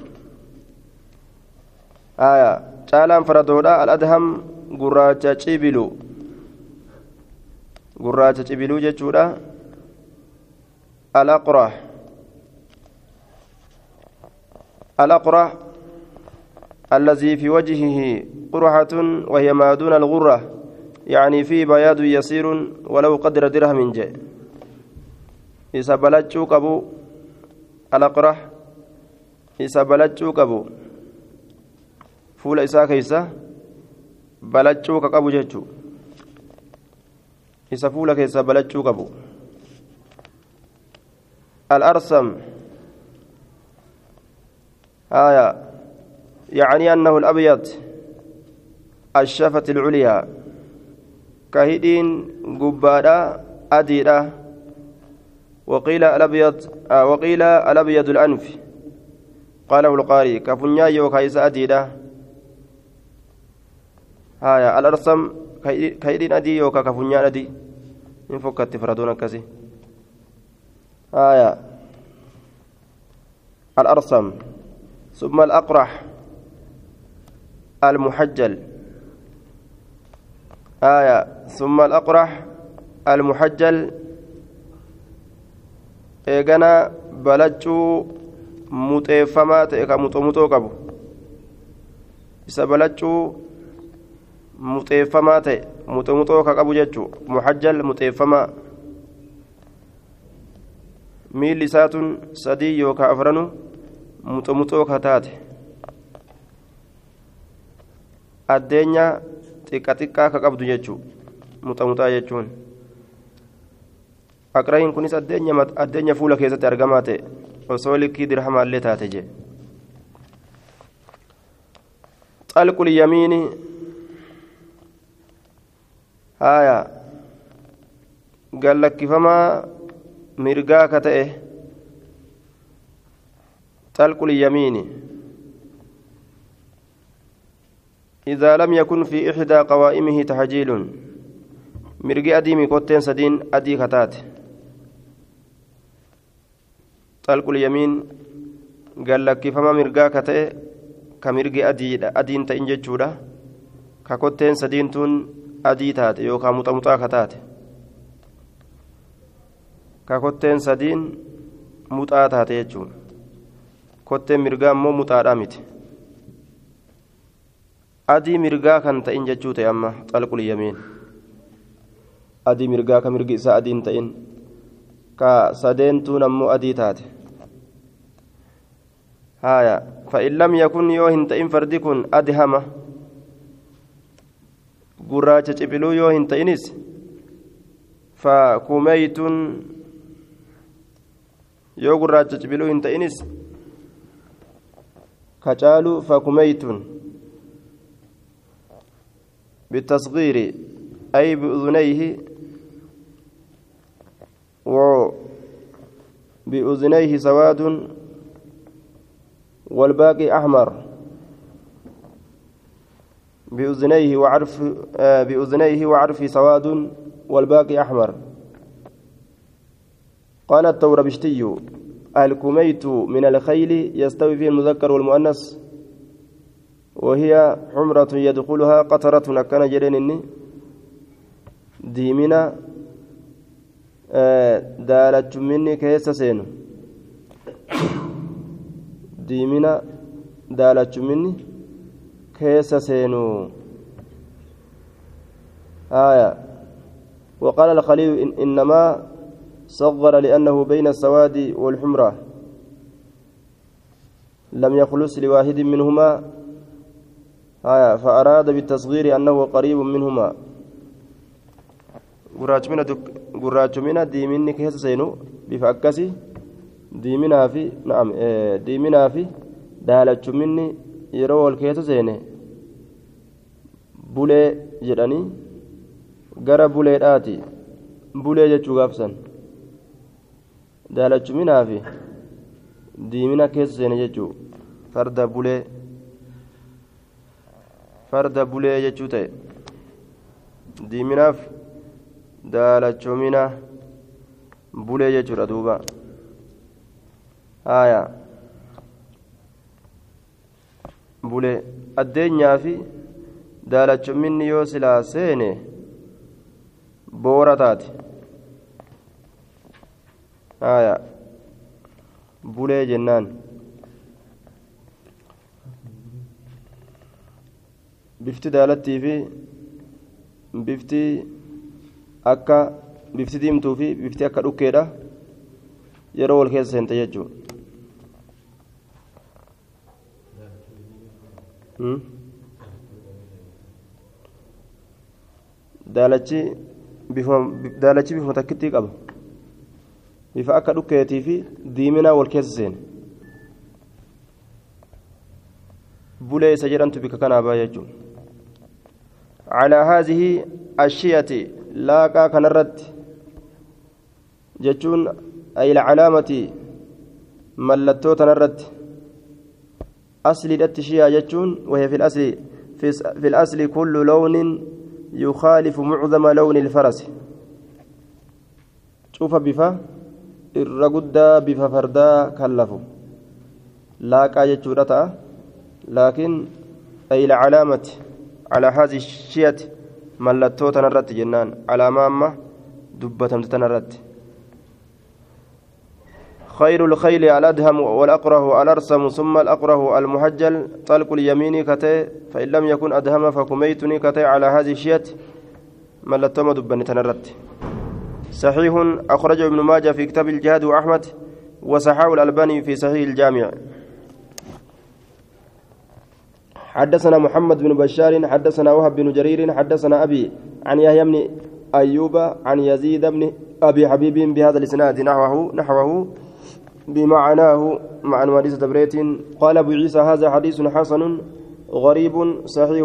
آية جالا فردولا الأدهم قراجة جبلو قراجة جبلو جتشولا الأقره الأقره الذي في وجهه قرحة وهي ما دون الغرة يعني فيه بياض يسير ولو قدر درهم جاء إذا بلجوا كبو الأقرح إذا بلجوا كبو فول إسا كيسا بلجوا كبو جتشو إذا فول كيسا بلجوا كبو الأرسم آية يعني أنه الأبيض الشفة العليا كهدين قبادا أديرا وقيل الأبيض آه وقيل الأبيض الأنف قاله القاري كفنيا يوكايس أديرا آية الأرسم كهدين أدي يوكا كفنيا أدي من فك التفردون كسي آية الأرسم ثم الأقرح المحجل آية ثم الأقرح المحجل إيغانا بلجو متفما تيكا متومتو قبو إسا بلجو متفما تي متومتو قبو ججو محجل متفما ميل لساتون سدي يوكا أفرنو متومتو كتاتي الدنيا xiqqa xiqqaa ka qabdu jechuun mutamutaa jechuun aqrahiin kunis addeenya fuula keessatti argamaa ta'e osoo likkii dirhamaallee taate jee xalqul yamiini haaya gallakkifamaa mirgaa ka ta'e xalqul yamiini إذا لم يكن في إحدى قوائمه تحجيل مرقي أديمي كوتين سدين أدي كتات طلق اليمين قال لك فما مرقا كتئ كمرقي أدي أدين تإنجد جودة ككوتين سدين تون أدي تات يوكا متمتا كتات ككوتين سدين متآ تات يجون كوتين مرقا مو متآ رامت adii mirgaa kan ta'in jechuu ta'e amma xalqul yamiin adii mirgaa ka mirgi isaa adiin ta'in ka sadeentuun ammoo adii taate haya fa in lam yakun yoo hin ta'in fardi kun adhama gurraacha ciphiluu yoo hin ta'inis fa kumeytun yoo gurraacha ciphiluu hin ta'inis ka caalu fa kumeytun بالتصغير أي بأذنيه وبأذنيه سواد والباقي أحمر بأذنيه وعرف آه بأذنيه وعرف سواد والباقي أحمر قال التوربشتي الكميت من الخيل يستوي فيه المذكر والمؤنث وهي حمرة يدخلها قطرة كان جرينني ديمنا آه دالت مني كيس سينو ديمنا دالت مني كيس سينو آية وقال الخليل إن إنما صغر لأنه بين السواد والحمرة لم يخلص لواحد منهما آية فأراد بالتصغير أنه قريب منهما قراجمنا قراجمنا ديمني كيس سينو بفأكسي ديمنا في نعم ديمنا في دالت مني يرو الكيس سيني بولي جراني غرا بولي آتي بولي جتشو غافسن دالت منا في ديمنا كيس سيني جتشو فرد بولي farda bulee jechuu ta'e diiminaaf daalachoomina bulee jechuudha duuba haaya bulee addeenyaa fi daalachoominni yoo silaa seene boora taate haaya bulee jennaan bifti daalattii fi bifti akka bifti diimtuu fi bifti akka dhukkeedha yeroo wal keessa seente jechuudha. daalachi bifuma takkittii qaba bifa akka dhukkeetii fi diiminaa wal keessa seene bulee isa jedhamtu bika kanaa baa jechuudha. calaa haadhihi ashiyati laaqaa kanarratti jechuun ayla calaamati mallattoo tanarratti asliidhatti shiyaa jechuun wahee fil asli fil asli kullu lawnin يخالف معظم لون الفرس شوف بفا الرقدة بفا فردا كلفوا لا كاية شورتا لكن أي العلامة على هذه الشيء ملتو تنرت جنان على مامة دبة تنرت خير الخيل الأدهم والأقره الأرسم ثم الأقره المحجل طلق اليمين كتي فإن لم يكن أدهم فكميتني كتي على هذه الشيء ملتم دبن تنرت صحيح أخرجه ابن ماجه في كتاب الجهاد وأحمد وصححه الألباني في صحيح الجامع. حدثنا محمد بن بشار حدثنا وهب بن جرير حدثنا أبي عن يحيى بن أيوب عن يزيد بن أبي حبيب بهذا الإسناد نحوه نحوه بمعناه مع حديث دبريت. قال أبو عيسى هذا حديث حسن غريب صحيح.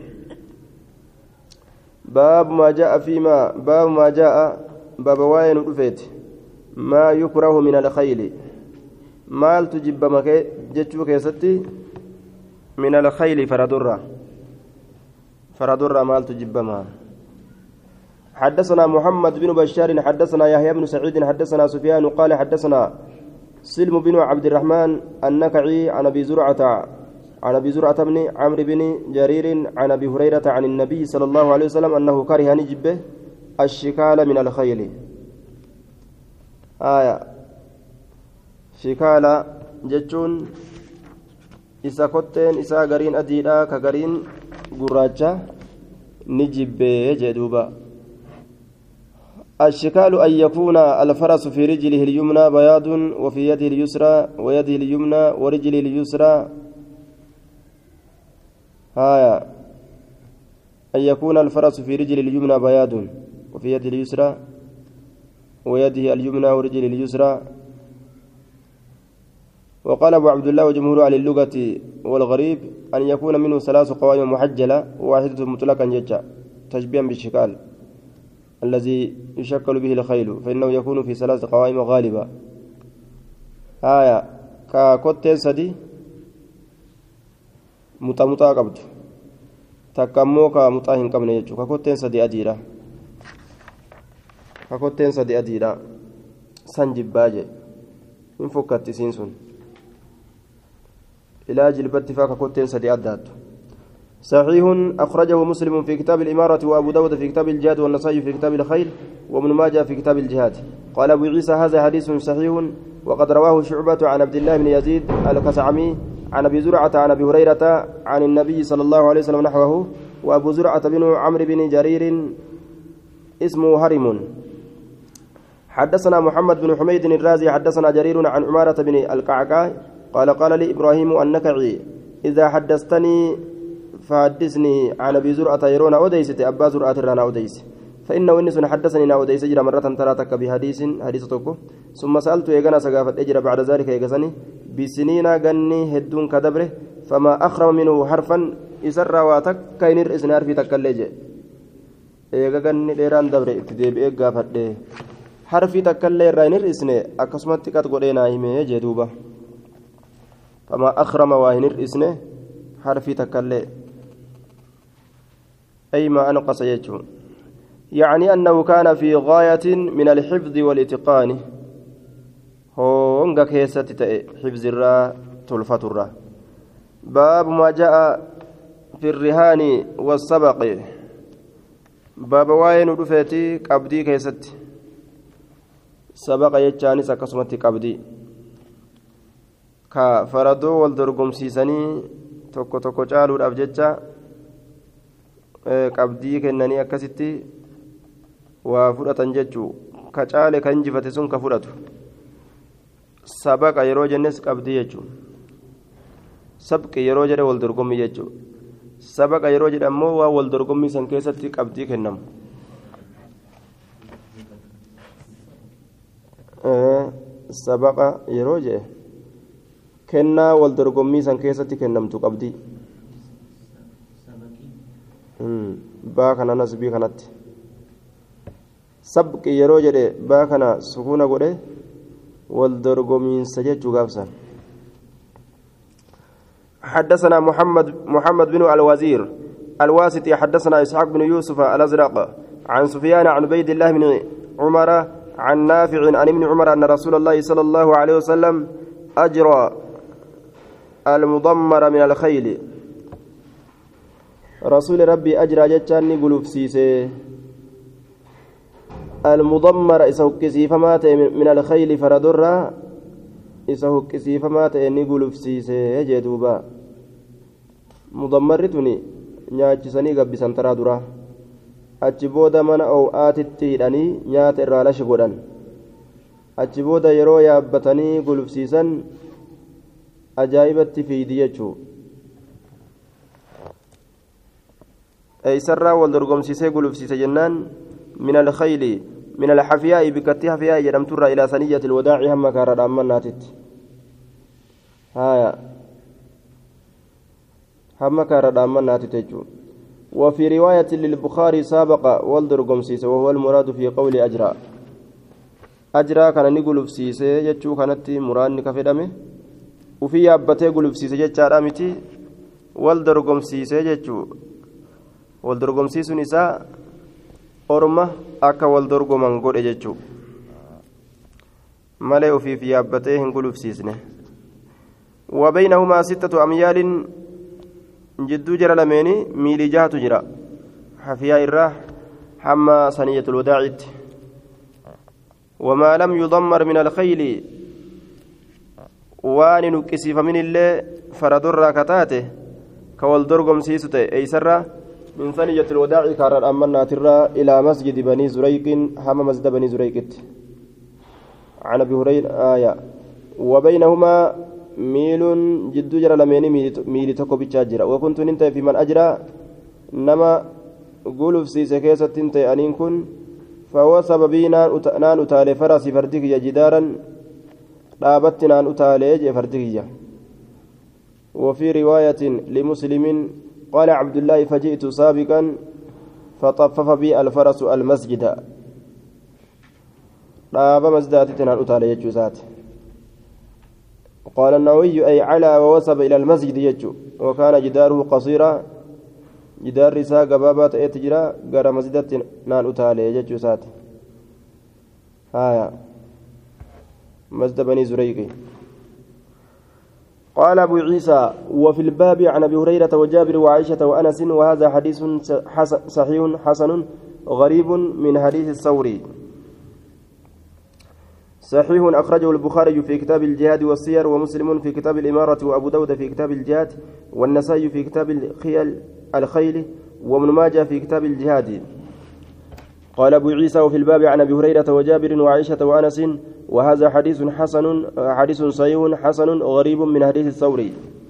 باب ما جاء فيما باب ما جاء باب واين رفيت ما يكره من الخيل مال تجب مكي جتشو كيستي من الخيل فردرة فردرة مال تجب ما. حدثنا محمد بن بشار حدثنا يحيى بن سعيد حدثنا سفيان قال حدثنا سلم بن عبد الرحمن النكعي عن ابي زرعه عن ابي زرعه بن عمرو بن جرير عن ابي هريره عن النبي صلى الله عليه وسلم انه كره نجبه الشكال من الخيل. آية شكال جتون إسا كوتين إسا غرين أديدا كغرين غراجة نجبه جدوبا. الشكال أن يكون الفرس في رجله اليمنى بياض وفي يده اليسرى ويده اليمنى ورجله اليسرى. هايا أن يكون الفرس في رجله اليمنى بياض وفي يده اليسرى ويده اليمنى ورجله اليسرى. وقال أبو عبد الله وجمهور على اللغة والغريب أن يكون منه ثلاث قوائم محجلة وواحدة مطلقا ججا تشبيها بالشكال الذي يشكل به الخيل فإنه يكون في ثلاث قوائم غالبة. آية كاكوتين سدي متمتا قبض تكمو كمتاهن قبل يجو كاكوتين سدي أديرة كاكوتين سدي أديرة سنجب باجي من فكت سينسون إلى جلبت فكاكوتين سدي أدات. صحيح أخرجه مسلم في كتاب الإمارة وأبو داود في كتاب الجهاد والنسائي في كتاب الخيل وابن ماجه في كتاب الجهاد. قال أبو عيسى هذا حديث صحيح وقد رواه شعبة عن عبد الله بن يزيد الكسعمي عن أبي زرعة عن أبي هريرة عن النبي صلى الله عليه وسلم نحوه. وأبو زرعة بن عمرو بن جرير اسمه هرم. حدثنا محمد بن حميد الرازي حدثنا جرير عن عمارة بن القعقاع قال قال لي إبراهيم النكعي إذا حدثتني فحدثني عن ابي زرعه يرون اوديست ابا زرعه رانا اوديس فانه انس حدثني اوديس جرى مره تراتك بحديث حديث توكو ثم سالت يغنا سغافت اجر بعد ذلك يغسني بسنين غني هدون كدبره فما اخرم منه حرفا اسر واتك كاينر اسنار في تكلج ايغا غني ديران دبره ابتدي غافد حرفي تكل راينر اسنه اكسمت قد غدينا يمه جدوبا فما اخرم واهنر اسنه حرفي تكل أي ما أنقص يجون يعني أنه كان في غاية من الحفظ والإتقان هونغا كيسة حفظ الراء تلفة الراء. باب ما جاء في الرهان والسبق باب واين رفيتي قبدي كيسة سبق يجاني سكسمتي قبدي كفردو والدرقم سيساني توكو توكو جالو الأبججة qabdii kennanii akkasitti waa fudhatan jechuu ka caale ka injifate sun ka fudhatu sabaqa yeroo jennes qabdii jechuu sabqi yeroo jedhe wal dorgommii jechuu sabaqa yeroo jedhe ammoo waa wal dorgommii san keessatti qabdii kennamu sabaqa yeroo jedhe kennaa wal dorgommii san keessatti kennamtu qabdii baa kana nasbii kanatti sabqi yeroo jedhe baa kana sukuuna godhe wal dorgomiinsa jechuu gaafsan حدثنا محمد محمد بن الوزير الواسطي حدثنا إسحاق بن يوسف الأزرق عن سفيان عن عبيد الله بن عمر عن نافع عن ابن عمر أن رسول الله صلى الله عليه وسلم أجرى المضمر من الخيل رسول ربي أجرى جتاني قلوب سيسي المضمر إسهكسي فمات من الخيل فردرا إسهكسي فمات إني قلوب سيسي يجدوبا مضمرتني نياتشسني قبسان ترى درا أجبودا من أو آتتي لني نيات الرالش قدن أجبودا يرو يابتني قلوب سيسن أجايبت في ديجو أي سرى والدرقم سيسي قلوب سيسي جنان من الخيل من الحفياء بكتي حفياء يرم ترى إلى ثنية الوداع هم كارد أمان ناتت هايا هم كارد أمان ناتت وفي رواية للبخاري سابق والدرقم سيسي وهو المراد في قول أجرى أجرى كان نقول سيسي يجو كانت مران كفدمه وفي أبتي قلوب سيسي جتشارا متي والدرقم سيسي جتشو والدرقم سيسو نساء أرمى أكا والدرقم انقود جتشو ملئ في في أبتي قلوب سيسنه وبينهما ستة أميال جدو جرى لميني ميلي جهة جرى حفياء الراح حما صنية الوداعت وما لم يضمر من الخيل waan nu qisiifaminillee faradurraa kataate ka wal dorgomsiisu ta'e eeysarra min saniyati alwadaaci kaarran ammannaatirraa ilaa masjidi banii zurayqin hama masjida banii zurayqitti عن ابي هريره آية وبينهما ميل جد جرى لميني ميل تكو بتشاجر وكنت ننتهي في من اجرى نما قولوا في سيسكيسة تنتهي انين كن فهو سببينا نان اتالي فرسي فردك جدارا dhaabattiin aan utaalee jee fardigiyya وفي رواية لمسلم قال عبد الله فجئت سابقا فطفف بي الفرس المسجد dhaaba masjidaatiin aan utaalee jechuu isaati قال النووي أي على ووصب إلى المسجد يجو وكان جداره قصيرا جدار رسا قبابات اتجرا قال مسجدات نان أتالي يجو ساتي هايا مسجد بني زريقي قال أبو عيسى وفي الباب عن أبي هريرة وجابر وعائشة وأنس وهذا حديث صحيح حسن غريب من حديث الثوري صحيح أخرجه البخاري في كتاب الجهاد والسير ومسلم في كتاب الإمارة وأبو داود في كتاب الجهاد والنسائي في كتاب الخيل الخيل وابن ماجه في كتاب الجهاد قال أبو عيسى وفي الباب عن أبي هريرة وجابر وعائشة وأنس وهذا حديث حسن حديث صحيح حسن غريب من حديث الثوري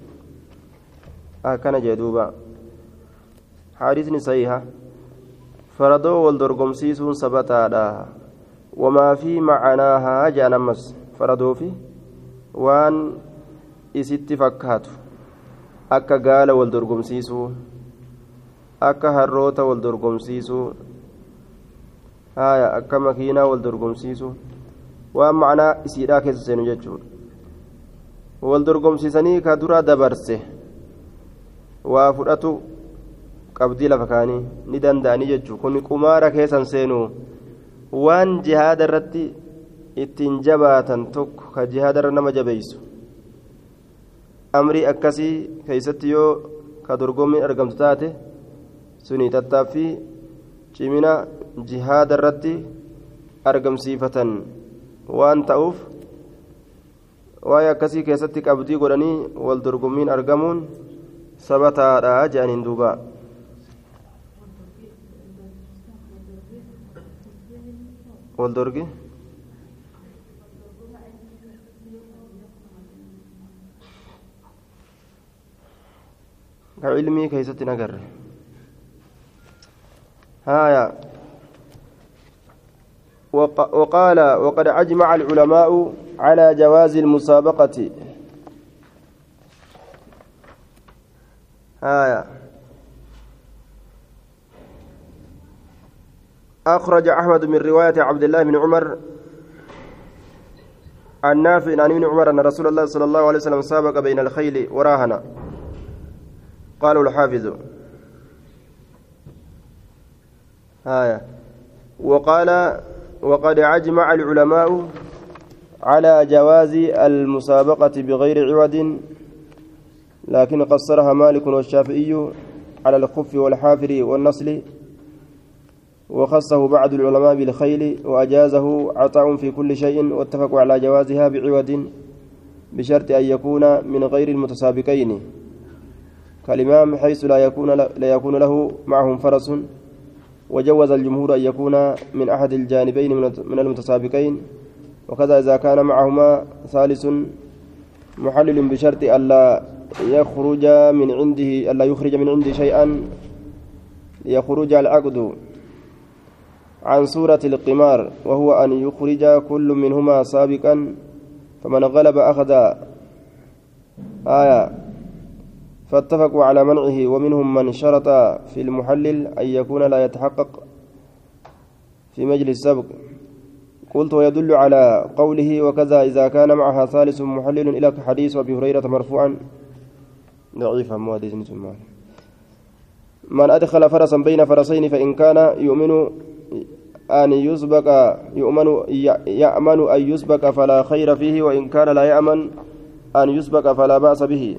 آه كان جدوبا حديث صحيح فردو والدرقم سيسون سبتا وما في معناها جانمس فردو في وان إست فكات أكا قال والدرقم سيسو أكا هروتا والدرقم سيسو هايا أكا مكينة والدرقم سيسو waan macnaa isiidhaa keessa seenu jechuudha wal dorgomsiisanii ka dura dabarse waa fudhatu qabdii lafa kaanii ni danda'anii jechuudha kun qumaara keessan seenu waan jihaada irratti ittiin jabaatan tokko ka jihaada irra nama jabeessu amrii akkasii keessatti yoo ka dorgommiin argamtu taate suni tattaaffii cimina jihaada irratti argamsiifatan waan ta'uuf waa'ee akkasii keessatti qabdii godhanii wal dorgommiin argamuun sabataadha jedhaniin duuba والدرجي كعلمي كيست نقر هايا وقال وقد أجمع العلماء على جواز المسابقة هايا أخرج أحمد من رواية عبد الله بن عمر النافع عن ابن عمر أن رسول الله صلى الله عليه وسلم سابق بين الخيل وراهنا قالوا الحافظ هايا وقال وقد أجمع العلماء على جواز المسابقة بغير عوض لكن قصرها مالك والشافعي على الخف والحافر والنصل وخصه بعض العلماء بالخيل وأجازه عطاء في كل شيء واتفقوا على جوازها بعوض بشرط أن يكون من غير المتسابقين كالإمام حيث لا يكون لا يكون له معهم فرس وجوز الجمهور أن يكون من أحد الجانبين من المتسابقين وكذا إذا كان معهما ثالث محلل بشرط ألا يخرج من عنده ألا يخرج من عنده شيئا يخرج العقد عن صورة القمار وهو أن يخرج كل منهما سابقا فمن غلب أخذ آية فاتفقوا على منعه ومنهم من شرط في المحلل أن يكون لا يتحقق في مجلس السبق قلت ويدل على قوله وكذا إذا كان معها ثالث محلل إلى حديث أبي هريرة مرفوعا ضعيفا مؤدس من أدخل فرسا بين فرسين فإن كان يؤمن أن يسبق يؤمن يأمن أن يسبق فلا خير فيه وإن كان لا يأمن أن يسبق فلا بأس به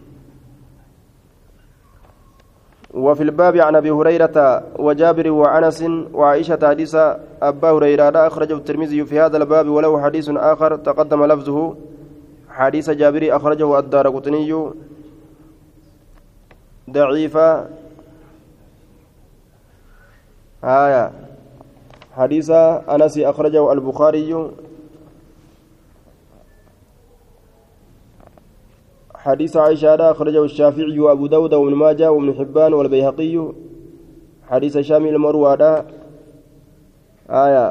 وفي الباب عن أبي هريرة وجابر وأنس وعائشة حديث أبا هريرة أخرجه الترمذي في هذا الباب وله حديث آخر تقدم لفظه حديث جابر أخرجه الدارقطني ضعيفا آية حديث أنس أخرجه البخاري حديث عائشة أخرجه الشافعي وأبو داود وابن ماجه وابن حبان والبيهقي حديث شامل المروى آية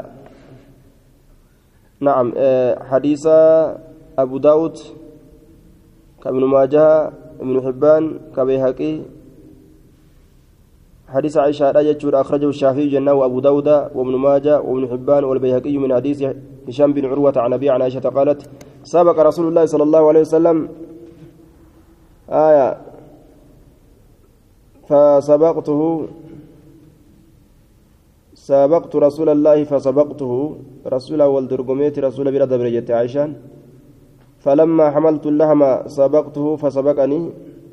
نعم حديث أبو داود كابن ماجه ابن حبان كبيهقي حديث عائشة يجور أخرجه الشافعي جنة وأبو داود وابن ماجه وابن حبان والبيهقي من حديث هشام بن عروة عن أبي عن عائشة قالت سبق رسول الله صلى الله عليه وسلم آية فسبقته سبقت رسول الله فسبقته رسول والدرقميت رسول بلا دبرجة عائشة فلما حملت اللحم سبقته فسبقني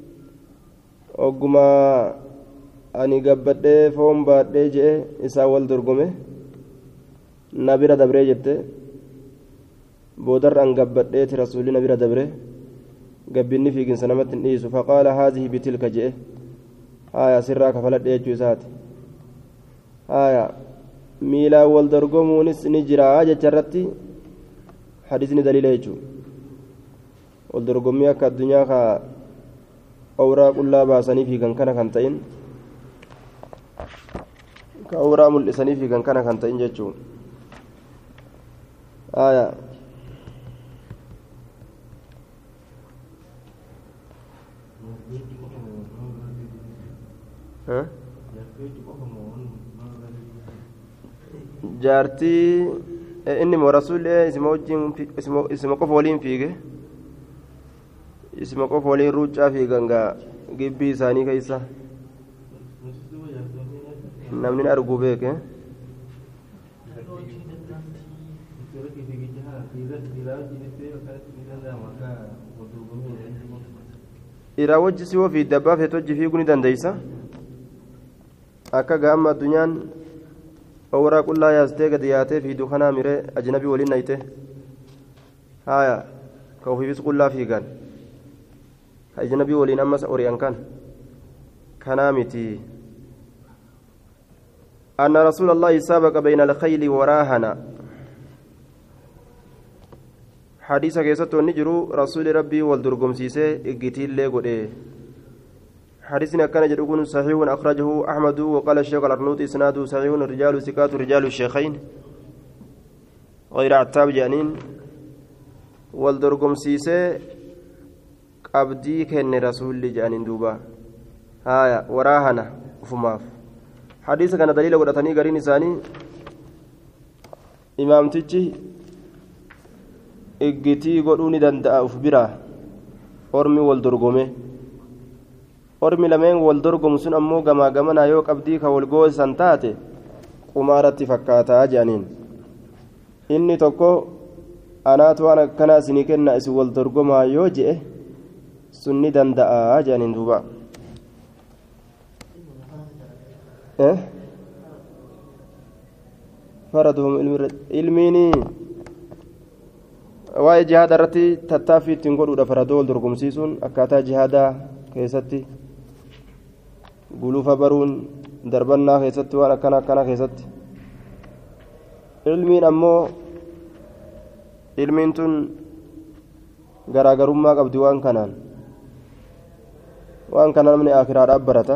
وقما أني قبضي فوم بادي جئ إسا والدرقمي نبرا دبرجة بودر أن قبضي رسول نبرا دبره قبلني في جنس نمت النيس فقال هذه بتلك جئ آية سراك فلت يجو سات آية ميلا والدرقمونس نجرا آجة جرتي حديثني دليل يجو والدرقمية كالدنيا خا أوراق الله باسني في كان كان كنتين كأوراق ملسني في كان كان كنتين جتشو آية jaartii inni moo rasuullee isima wajjin isima qofa waliin fiige isima qofa waliin ruuccaa fiigan gaa gibbii isaanii keeysa namni arguu beeke dhiiraa wajji si wofii dabbaa feet wajji fiiguu ni dandeeysa akka gaama addunyaan awraa qullaa yaastee gadi yaatee fiiduu kanaa miree ajnabii waliin nayte haya ka ofiifis qullaa fiigan ka ajnabii waliin ammas ori'an kan kanaa miti أن رسول الله سابق بين الخيل وراهنا حديث كيست ونجرو رسول ربي والدرقم سيسي إجتيل ليقودي حديثنا كان جدوكون صحيح أخرجه أحمد وقال الشيخ الأرنوطي إسناده صحيح الرجال سكات رجال الشيخين غير عتاب جانين والدرقم سيسي abdii kenne rasuulli jedhaniin duuba haya waraahana ufumaaf hadiisa kana daliila godhatanii gariin isaanii imaamtichi iggitii godhuu ni danda'a uf biraa ormi wal dorgome ormi lameen wal dorgomu sun ammoo gamaa gamanaa yoo qabdii ka wal goosan taate qumaaratti fakkaataa jedhaniin inni tokko anaatu waan akkanaa isinii kenna isin wal dorgomaa yoo je'e sunni danda'a jedhaniin duuba faraduhum ilmiini waa'ee jihaada irratti tattaaffii ittiin godhuudha faradoo wal dorgomsiisuun akkaataa jihaadaa keessatti gulufa baruun darbannaa keessatti waan akkana akkana keessatti ilmiin ammoo ilmiin tun garaagarummaa qabdi waan kanaan waan kana namni akiraadhaaf barata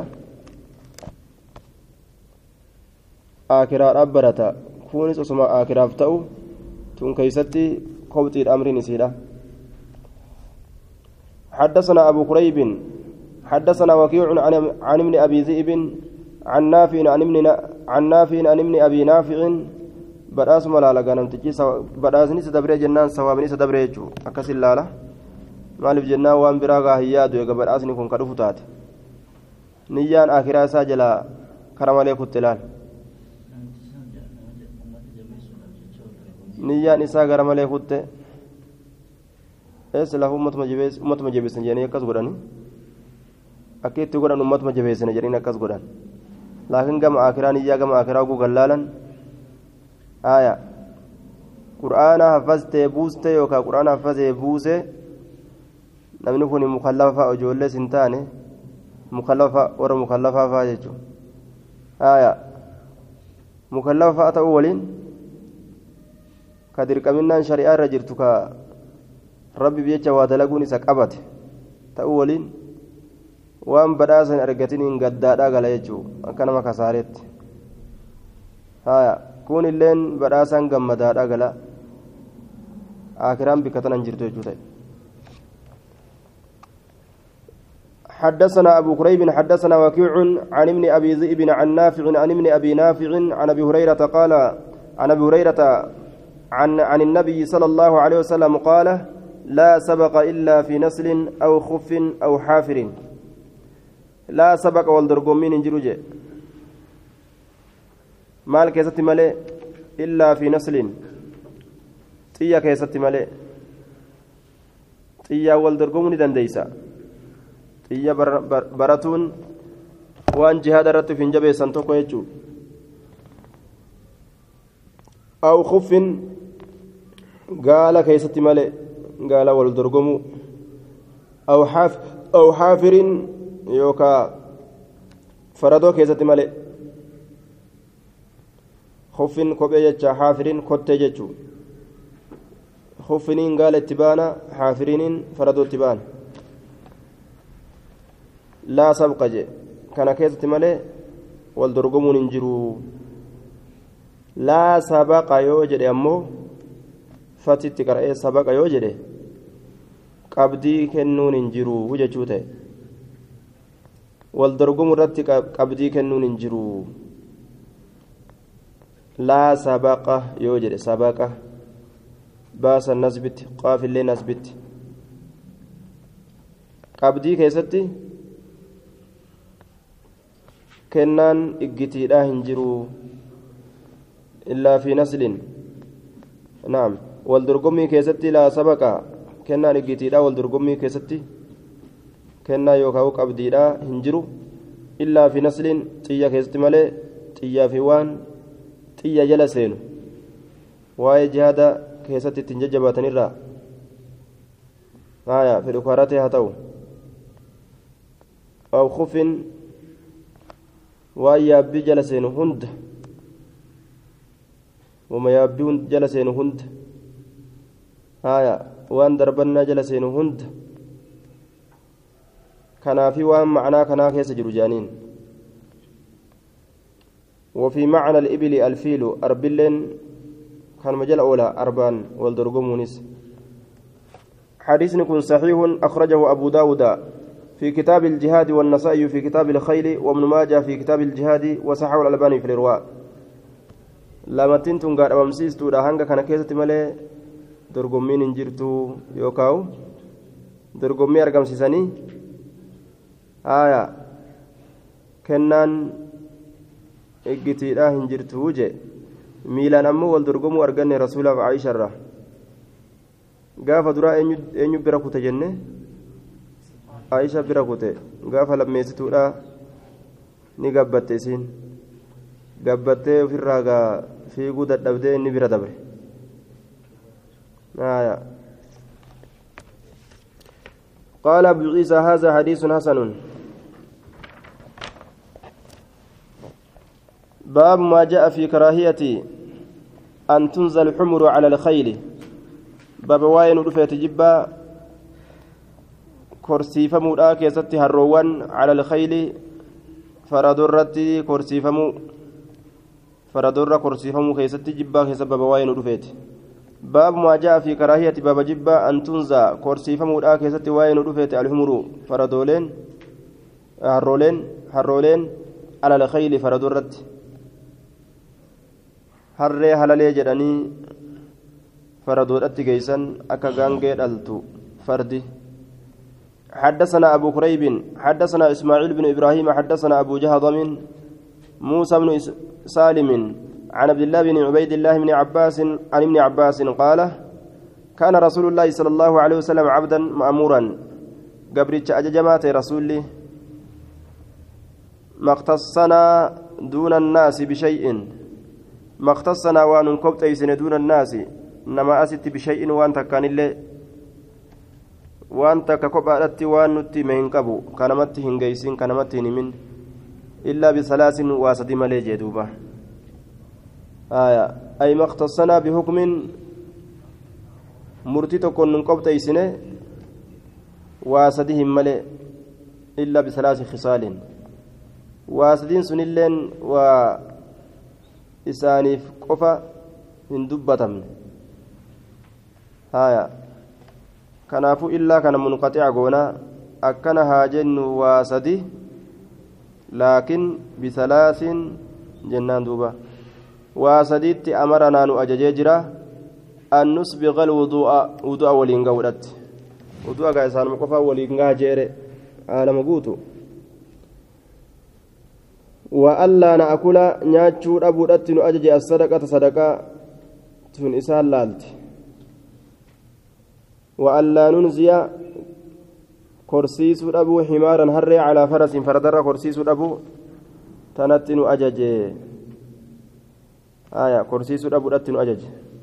akiraadhaaf barata kunis osuma akiraaf ta'u tun keeysatti kobxiidha amriin isiidha حدثنا أبو كريب حدثنا وكيع عن, عن ابن أبي ذئب عن نافع عن ابن عن نافع عن ابن أبي نافع بدأس ملالا غنم تجي بدأسني سدبري جنان سوامني سدبري جو أكسل لالا maaliif jennaan waan biraa gaa hiyyaadu eega badhaasni kun ka dhufu taate niyyaan akiraa isaa jalaa kara malee kutte laal niyyaan isaa gara malee kutte eesla ummatuma jabeessan jedhanii akkas godhani akka itti godhan ummatuma jabeessan jedhanii akkas godhan laakiin gama akiraa niyyaa gama akiraa guugan laalan aya qur'aana hafaztee buuste yookaan qur'aana hafazee buuse namni kun mukallafa ijoollee sin taane mukallafa warra mukallafaa faa jechuudha aya mukallafa ta'uu waliin ka dirqaminaan shari'aa irra jirtu ka rabbi jecha waa dalaguun isa qabate ta'uu waliin waan badhaasan argatiniin gaddaadhaa gala jechuudha akka nama kasaareetti aya kun illeen badhaasaan gammadaadhaa gala akiraan bikka tanan jirtu jechuudha حدثنا أبو كريب حدثنا وكيع عن ابن أبي ذئب عن نافع عن ابن أبي نافع عن أبي هريرة قال عن أبي هريرة عن عن النبي صلى الله عليه وسلم قال لا سبق إلا في نسل أو خف أو حافر لا سبق والدرقم من جروجه مال كيست ملئ إلا في نسل تيا كيست ملئ تيا والدرقم ندنديسا xiyya baratuun waan jihaada irratti uf hin jabeessan tokko jechuudha aw khuffin gaala keessatti malee gaala wal dorgomu aw xaafirin yookaa faradoo keessatti malee khuffin kophee jecha xaafirin kottee jechuudha khuffiniin gaala itti baana xaafiriniin faradoo itti baana لا سبق جي كان كيست مالي والدرقمون انجرو لا سبق يوجد أمو فاتت كرأي سبق يوجد قبدي كنون انجرو وجه جوته والدرقم رتي قبدي كنون انجرو لا سبق يوجد سبق باس النسبت قاف اللي نسبت قبدي كيستي kennaan iggitiidhaa hin jiru illaa fi naslin naam wal dorgommii keessatti laa sabaqa kennaan iggitiidhaa wal dorgommii keessatti kennaa yookaan qabdiidhaa hin jiru illaa fi naslin xiyya keessatti malee xiyyaa fi waan xiyya jala seenu waa'ee jihaada keessatti ittiin jajjabaatanirraa haaya fedhu karatee haa ta'u aw khufin waan yaabbii jala seenu hunda wama yaabbii jala seenu hunda هايا وان دربنا جلسين هند كان في وان معناه كان كيس جرجانين وفي معنى الإبل الفيل أربلين كان مجال أولى أربان والدرقمونيس حديث يكون صحيح أخرجه أبو داود في كتاب الجهاد والنسائي في كتاب الخيل وابن ماجه في كتاب الجهاد وصححه الألباني في الإرواء لما تنتم قال أمسيس تودا هانغا كان كيسة مالي درقمين انجرتو يوكاو درقمي أرقم سيساني آية كنان eggitiidha hin jirtuu je miilaan ammoo wal dorgomuu arganne rasuulaaf Aisha irraa gaafa duraa eenyu bira kute jenne Aisha bira kute gaafa lammeessituudha ni gabbatte isiin gabbattee ofirraa gaa fiiguu dadhabdee inni bira dabre قال أبو عيسى هذا حديث حسن باب ما جاء في كراهية أن تنزل الحمر على الخيل باب واين رفيت جبا كرسي فمو آكي ستي هروان على الخيل فردرتي كرسي فمو فردر كرسي فمو كي ستي جبا كي سبب واين رفيت باب ما جاء في كراهية باب جبا أن تنزل كرسي فمو آكي ستي واين رفيت الحمر فردولين هرولين هرولين على الخيل فردرتي harree halalee jedhanii faradoodhatti geeysan akka gaangee dhaltu fardi حدثنا أبو كريب حدثنا إسماعيل بن إبراهيم حدثنا أبو جهضم موسى بن سالم عن عبد الله بن عبيد الله بن عباس عن ابن عباس قال كان رسول الله صلى الله عليه وسلم عبدا مأمورا قبرتش أججمات رسولي ما اختصنا دون الناس بشيء ما اختصنا وان كبت ايسن دون الناس نما اسيت بشيء وان تكان الله وان تككبادت وان نتي من قبو كانمت هنگيسين كانمت من الا بثلاث واسد ملي جدوبا آية اي ما اختصنا بحكم مرتي تكون كبت ايسن واسدهم ملي الا بثلاث خصال واسدين سنلن و isaaniif qofa hin dubbatamne haya kanaafuu illaa kana munqaxi'a goonaa akkana haa jennu waa sadi laakiin bisalaasin jennaan duuba waa sadiitti amaranaa nu ajajee jira an nusbiqa alwudu'a wudu'a waliin ga'uudhatti wudu'a gaa isaanuma qofaa waliin gaa jeere aalama guutu وألا نأكل ناتشو أبو رتن أجج الصدقة صدقة تن إسال لالت وألا ننزي كرسيس أبو حمارا هري على فرس فردر كرسيس أبو تنتن أجج آية كرسيس أبو رتن أجج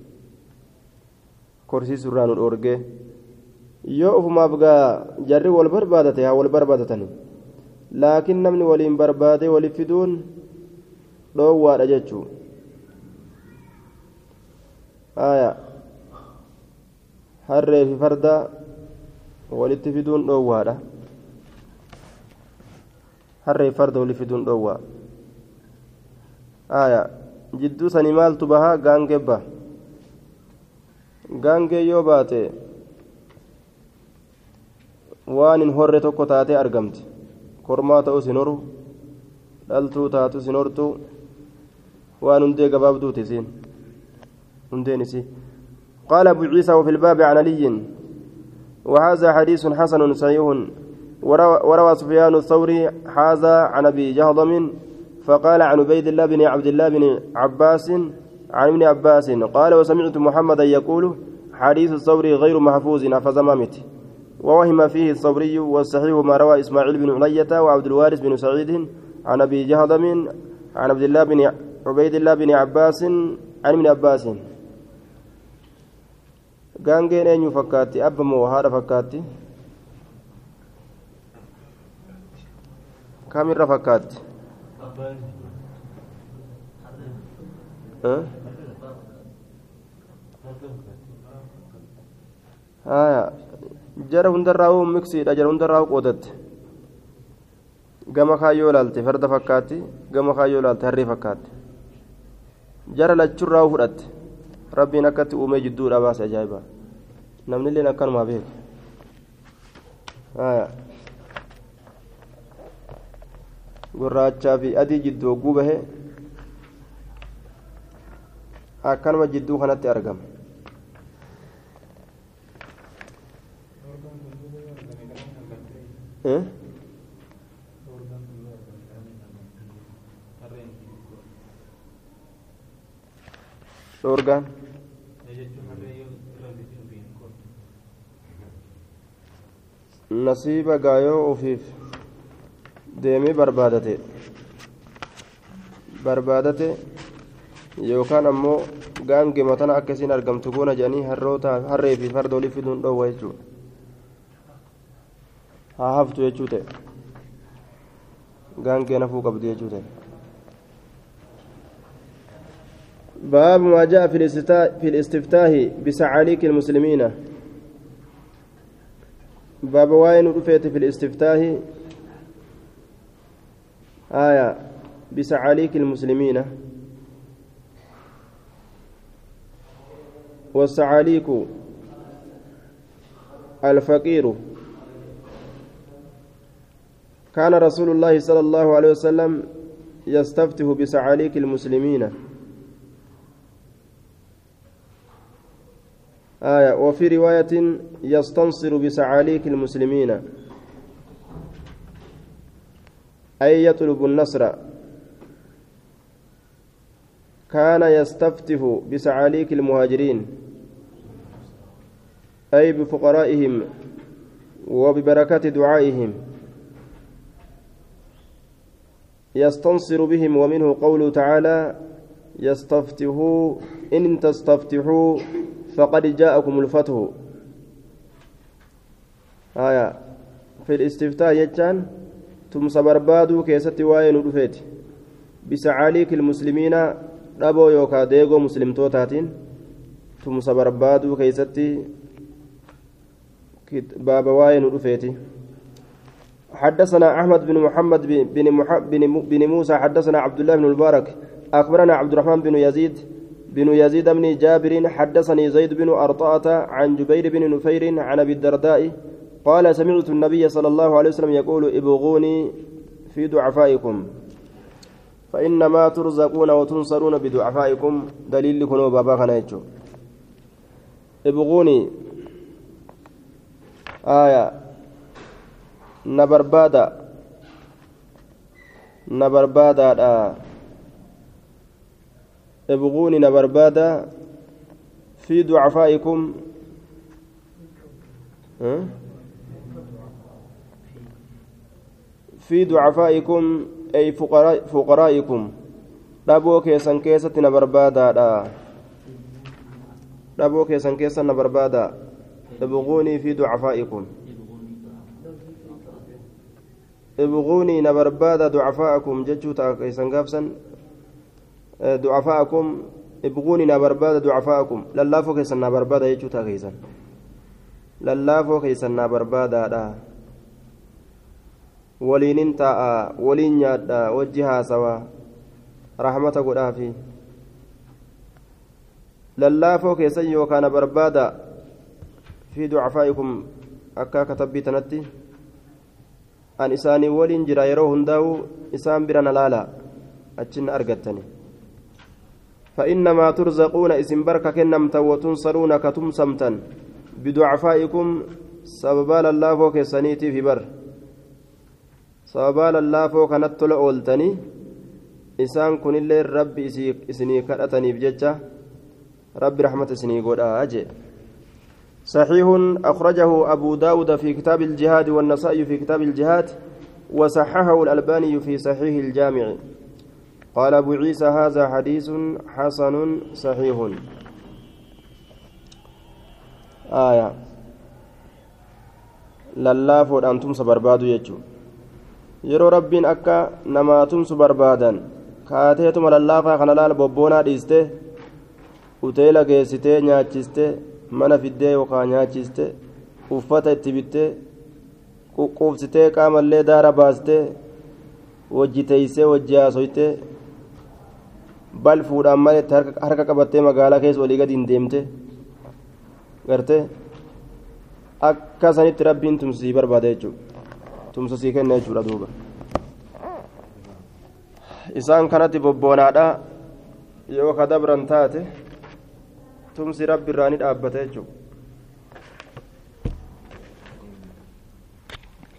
كرسيس ران الأورجي يوف ما بقى جري والبربادة والبربادة laakiin namni waliin barbaade wali fiduun dhoowwaadha jechuu aya harree fi farda walitti fiduun dhoowwaadha harree fi farda wali fiduun dhoowwaa aya jidduu sanii maaltu bahaa gaangee ba gaangee yoo baate waan hin horre tokko taatee argamti kormaa ta'u sinoru dhaltuu taatu sinortu waan hundee gabaabduuti isiin hundeen isii qaala abu ciisa وفي الباب عن علي وهذا حديث حسن صحيح وروى سفيان الثوري هذا عن ابي جهضم فقال عن عبيد الله بن عبد الله بن عباس عن ابن عباس قال وسمعت محمدا يقول حديث الثوري غير محفوظ حفظ مامت ووهم فيه الثوري والصحيح ما روى إسماعيل بن علية وعبد الوارث بن سعيد عن أبي جهضم عن عبد الله بن عبيد الله بن عباس عن ابن عباس gaangeen eenyu fakkaatti abba moo haadha fakkaatti kamirra fakkaatti آه جرى هندراو مكسي جرى هندراو قودت gama kaayyoo laalte farda fakkaatti gama kaayyoo laalte harree fakkaatti jara lachurraa fudhatte rabbiin akkatti uumee jidduudha baase ajaa'iba namni illee akkanumaa beeku gurraachaa fi adii jidduu hogguu bahe akkanuma jidduu kanatti argama organ nasiiba gaayoo ofiif deemee barbaadate barbaadate yookaan ammoo gaangee matana akkasiin argamtu goona jedhanii harroota harree fi farda olii fiduun dhoowwa jechuudha haa haftu jechuu ta'e gaangee nafuu qabdu jechuu ta'e باب ما جاء في في الاستفتاح بسعاليك المسلمين باب وين رفيت في الاستفتاح آية بسعاليك المسلمين والسعاليك الفقير كان رسول الله صلى الله عليه وسلم يستفتح بسعاليك المسلمين آية وفي رواية يستنصر بسعاليك المسلمين أي يطلب النصر كان يستفتح بسعاليك المهاجرين أي بفقرائهم وببركة دعائهم يستنصر بهم ومنه قوله تعالى يستفتحوا إن تستفتحوا فقد جاءكم الفتح آية في الاستفتاء يجان ثم سبربادو كيست واين ودفيت بسعاليك المسلمين ربو يوكا ديغو مسلم توتاتين ثم سبربادو كيست باب واين ودفيت حدثنا أحمد بن محمد بن, بن, بن موسى حدثنا عبد الله بن المبارك أخبرنا عبد الرحمن بن يزيد بن يزيد بن جابر حدثني زيد بن أرطاة عن جبير بن نفير عن أبي الدرداء قال سمعت النبي صلى الله عليه وسلم يقول ابغوني في ضعفائكم فإنما ترزقون وتنصرون بضعفائكم دليل لكم بابا خنايتشو ابغوني آية نبربادا نبربادا آه ابغوني نبربادا في ضعفائكم في ضعفائكم أي فقراء فقرائكم دابو كيسان كيسة نبربادا دابو كيسان كيسة نبربادا ابغوني في ضعفائكم ابغوني نبربادا ضعفائكم ججوتا كيسان قافسا ضعفاءكم ابغوني نبرباد ضعفاءكم للافو كيسن نبرباد يجوتا كيسن للافو كيسن نبرباد دا ولين انتا ولين يادا وجها سوا رحمة قدافي للافو كيسن يوكا نبرباد في ضعفائكم أكا كتبي تنتي أن إساني ولين جرا يرو هنداو إسان برنا لالا أجن أرقتني فإنما ترزقون اسم بركة كنمتا وتنصرون كتمسمتا بدعفائكم سببال الله فوق سنيتي في بر سببال الله فوق نتل أولتني إسان كن اللي رب إسني كرأتني بججة رب رحمة إسني قد أجي صحيح أخرجه أبو داود في كتاب الجهاد والنسائي في كتاب الجهاد وصححه الألباني في صحيح الجامع قال أبو عيسى هذا حديث حسن صحيح آية للافو أنتم سبربادو يجو يرو ربين أكا نماتم سبربادا كاتيتم للافا خنلال بوبونا ديسته uteela geessitee nyaachiste mana fiddee yookaan nyaachiste uffata itti bittee quqquubsitee qaamallee daara baastee wajji teeysee wajji haasoytee bal fuudhaan malee harka qabattee magaalaa keessa walii gadi hin deemte gartee akka sanitti rabbiin tumsii barbaada jechuudha tumsa sii kenna jechuudha duuba isaan kanatti bobboonaadha yoo ka dabran taate tumsi rabbi irraa ni dhaabbata jechuudha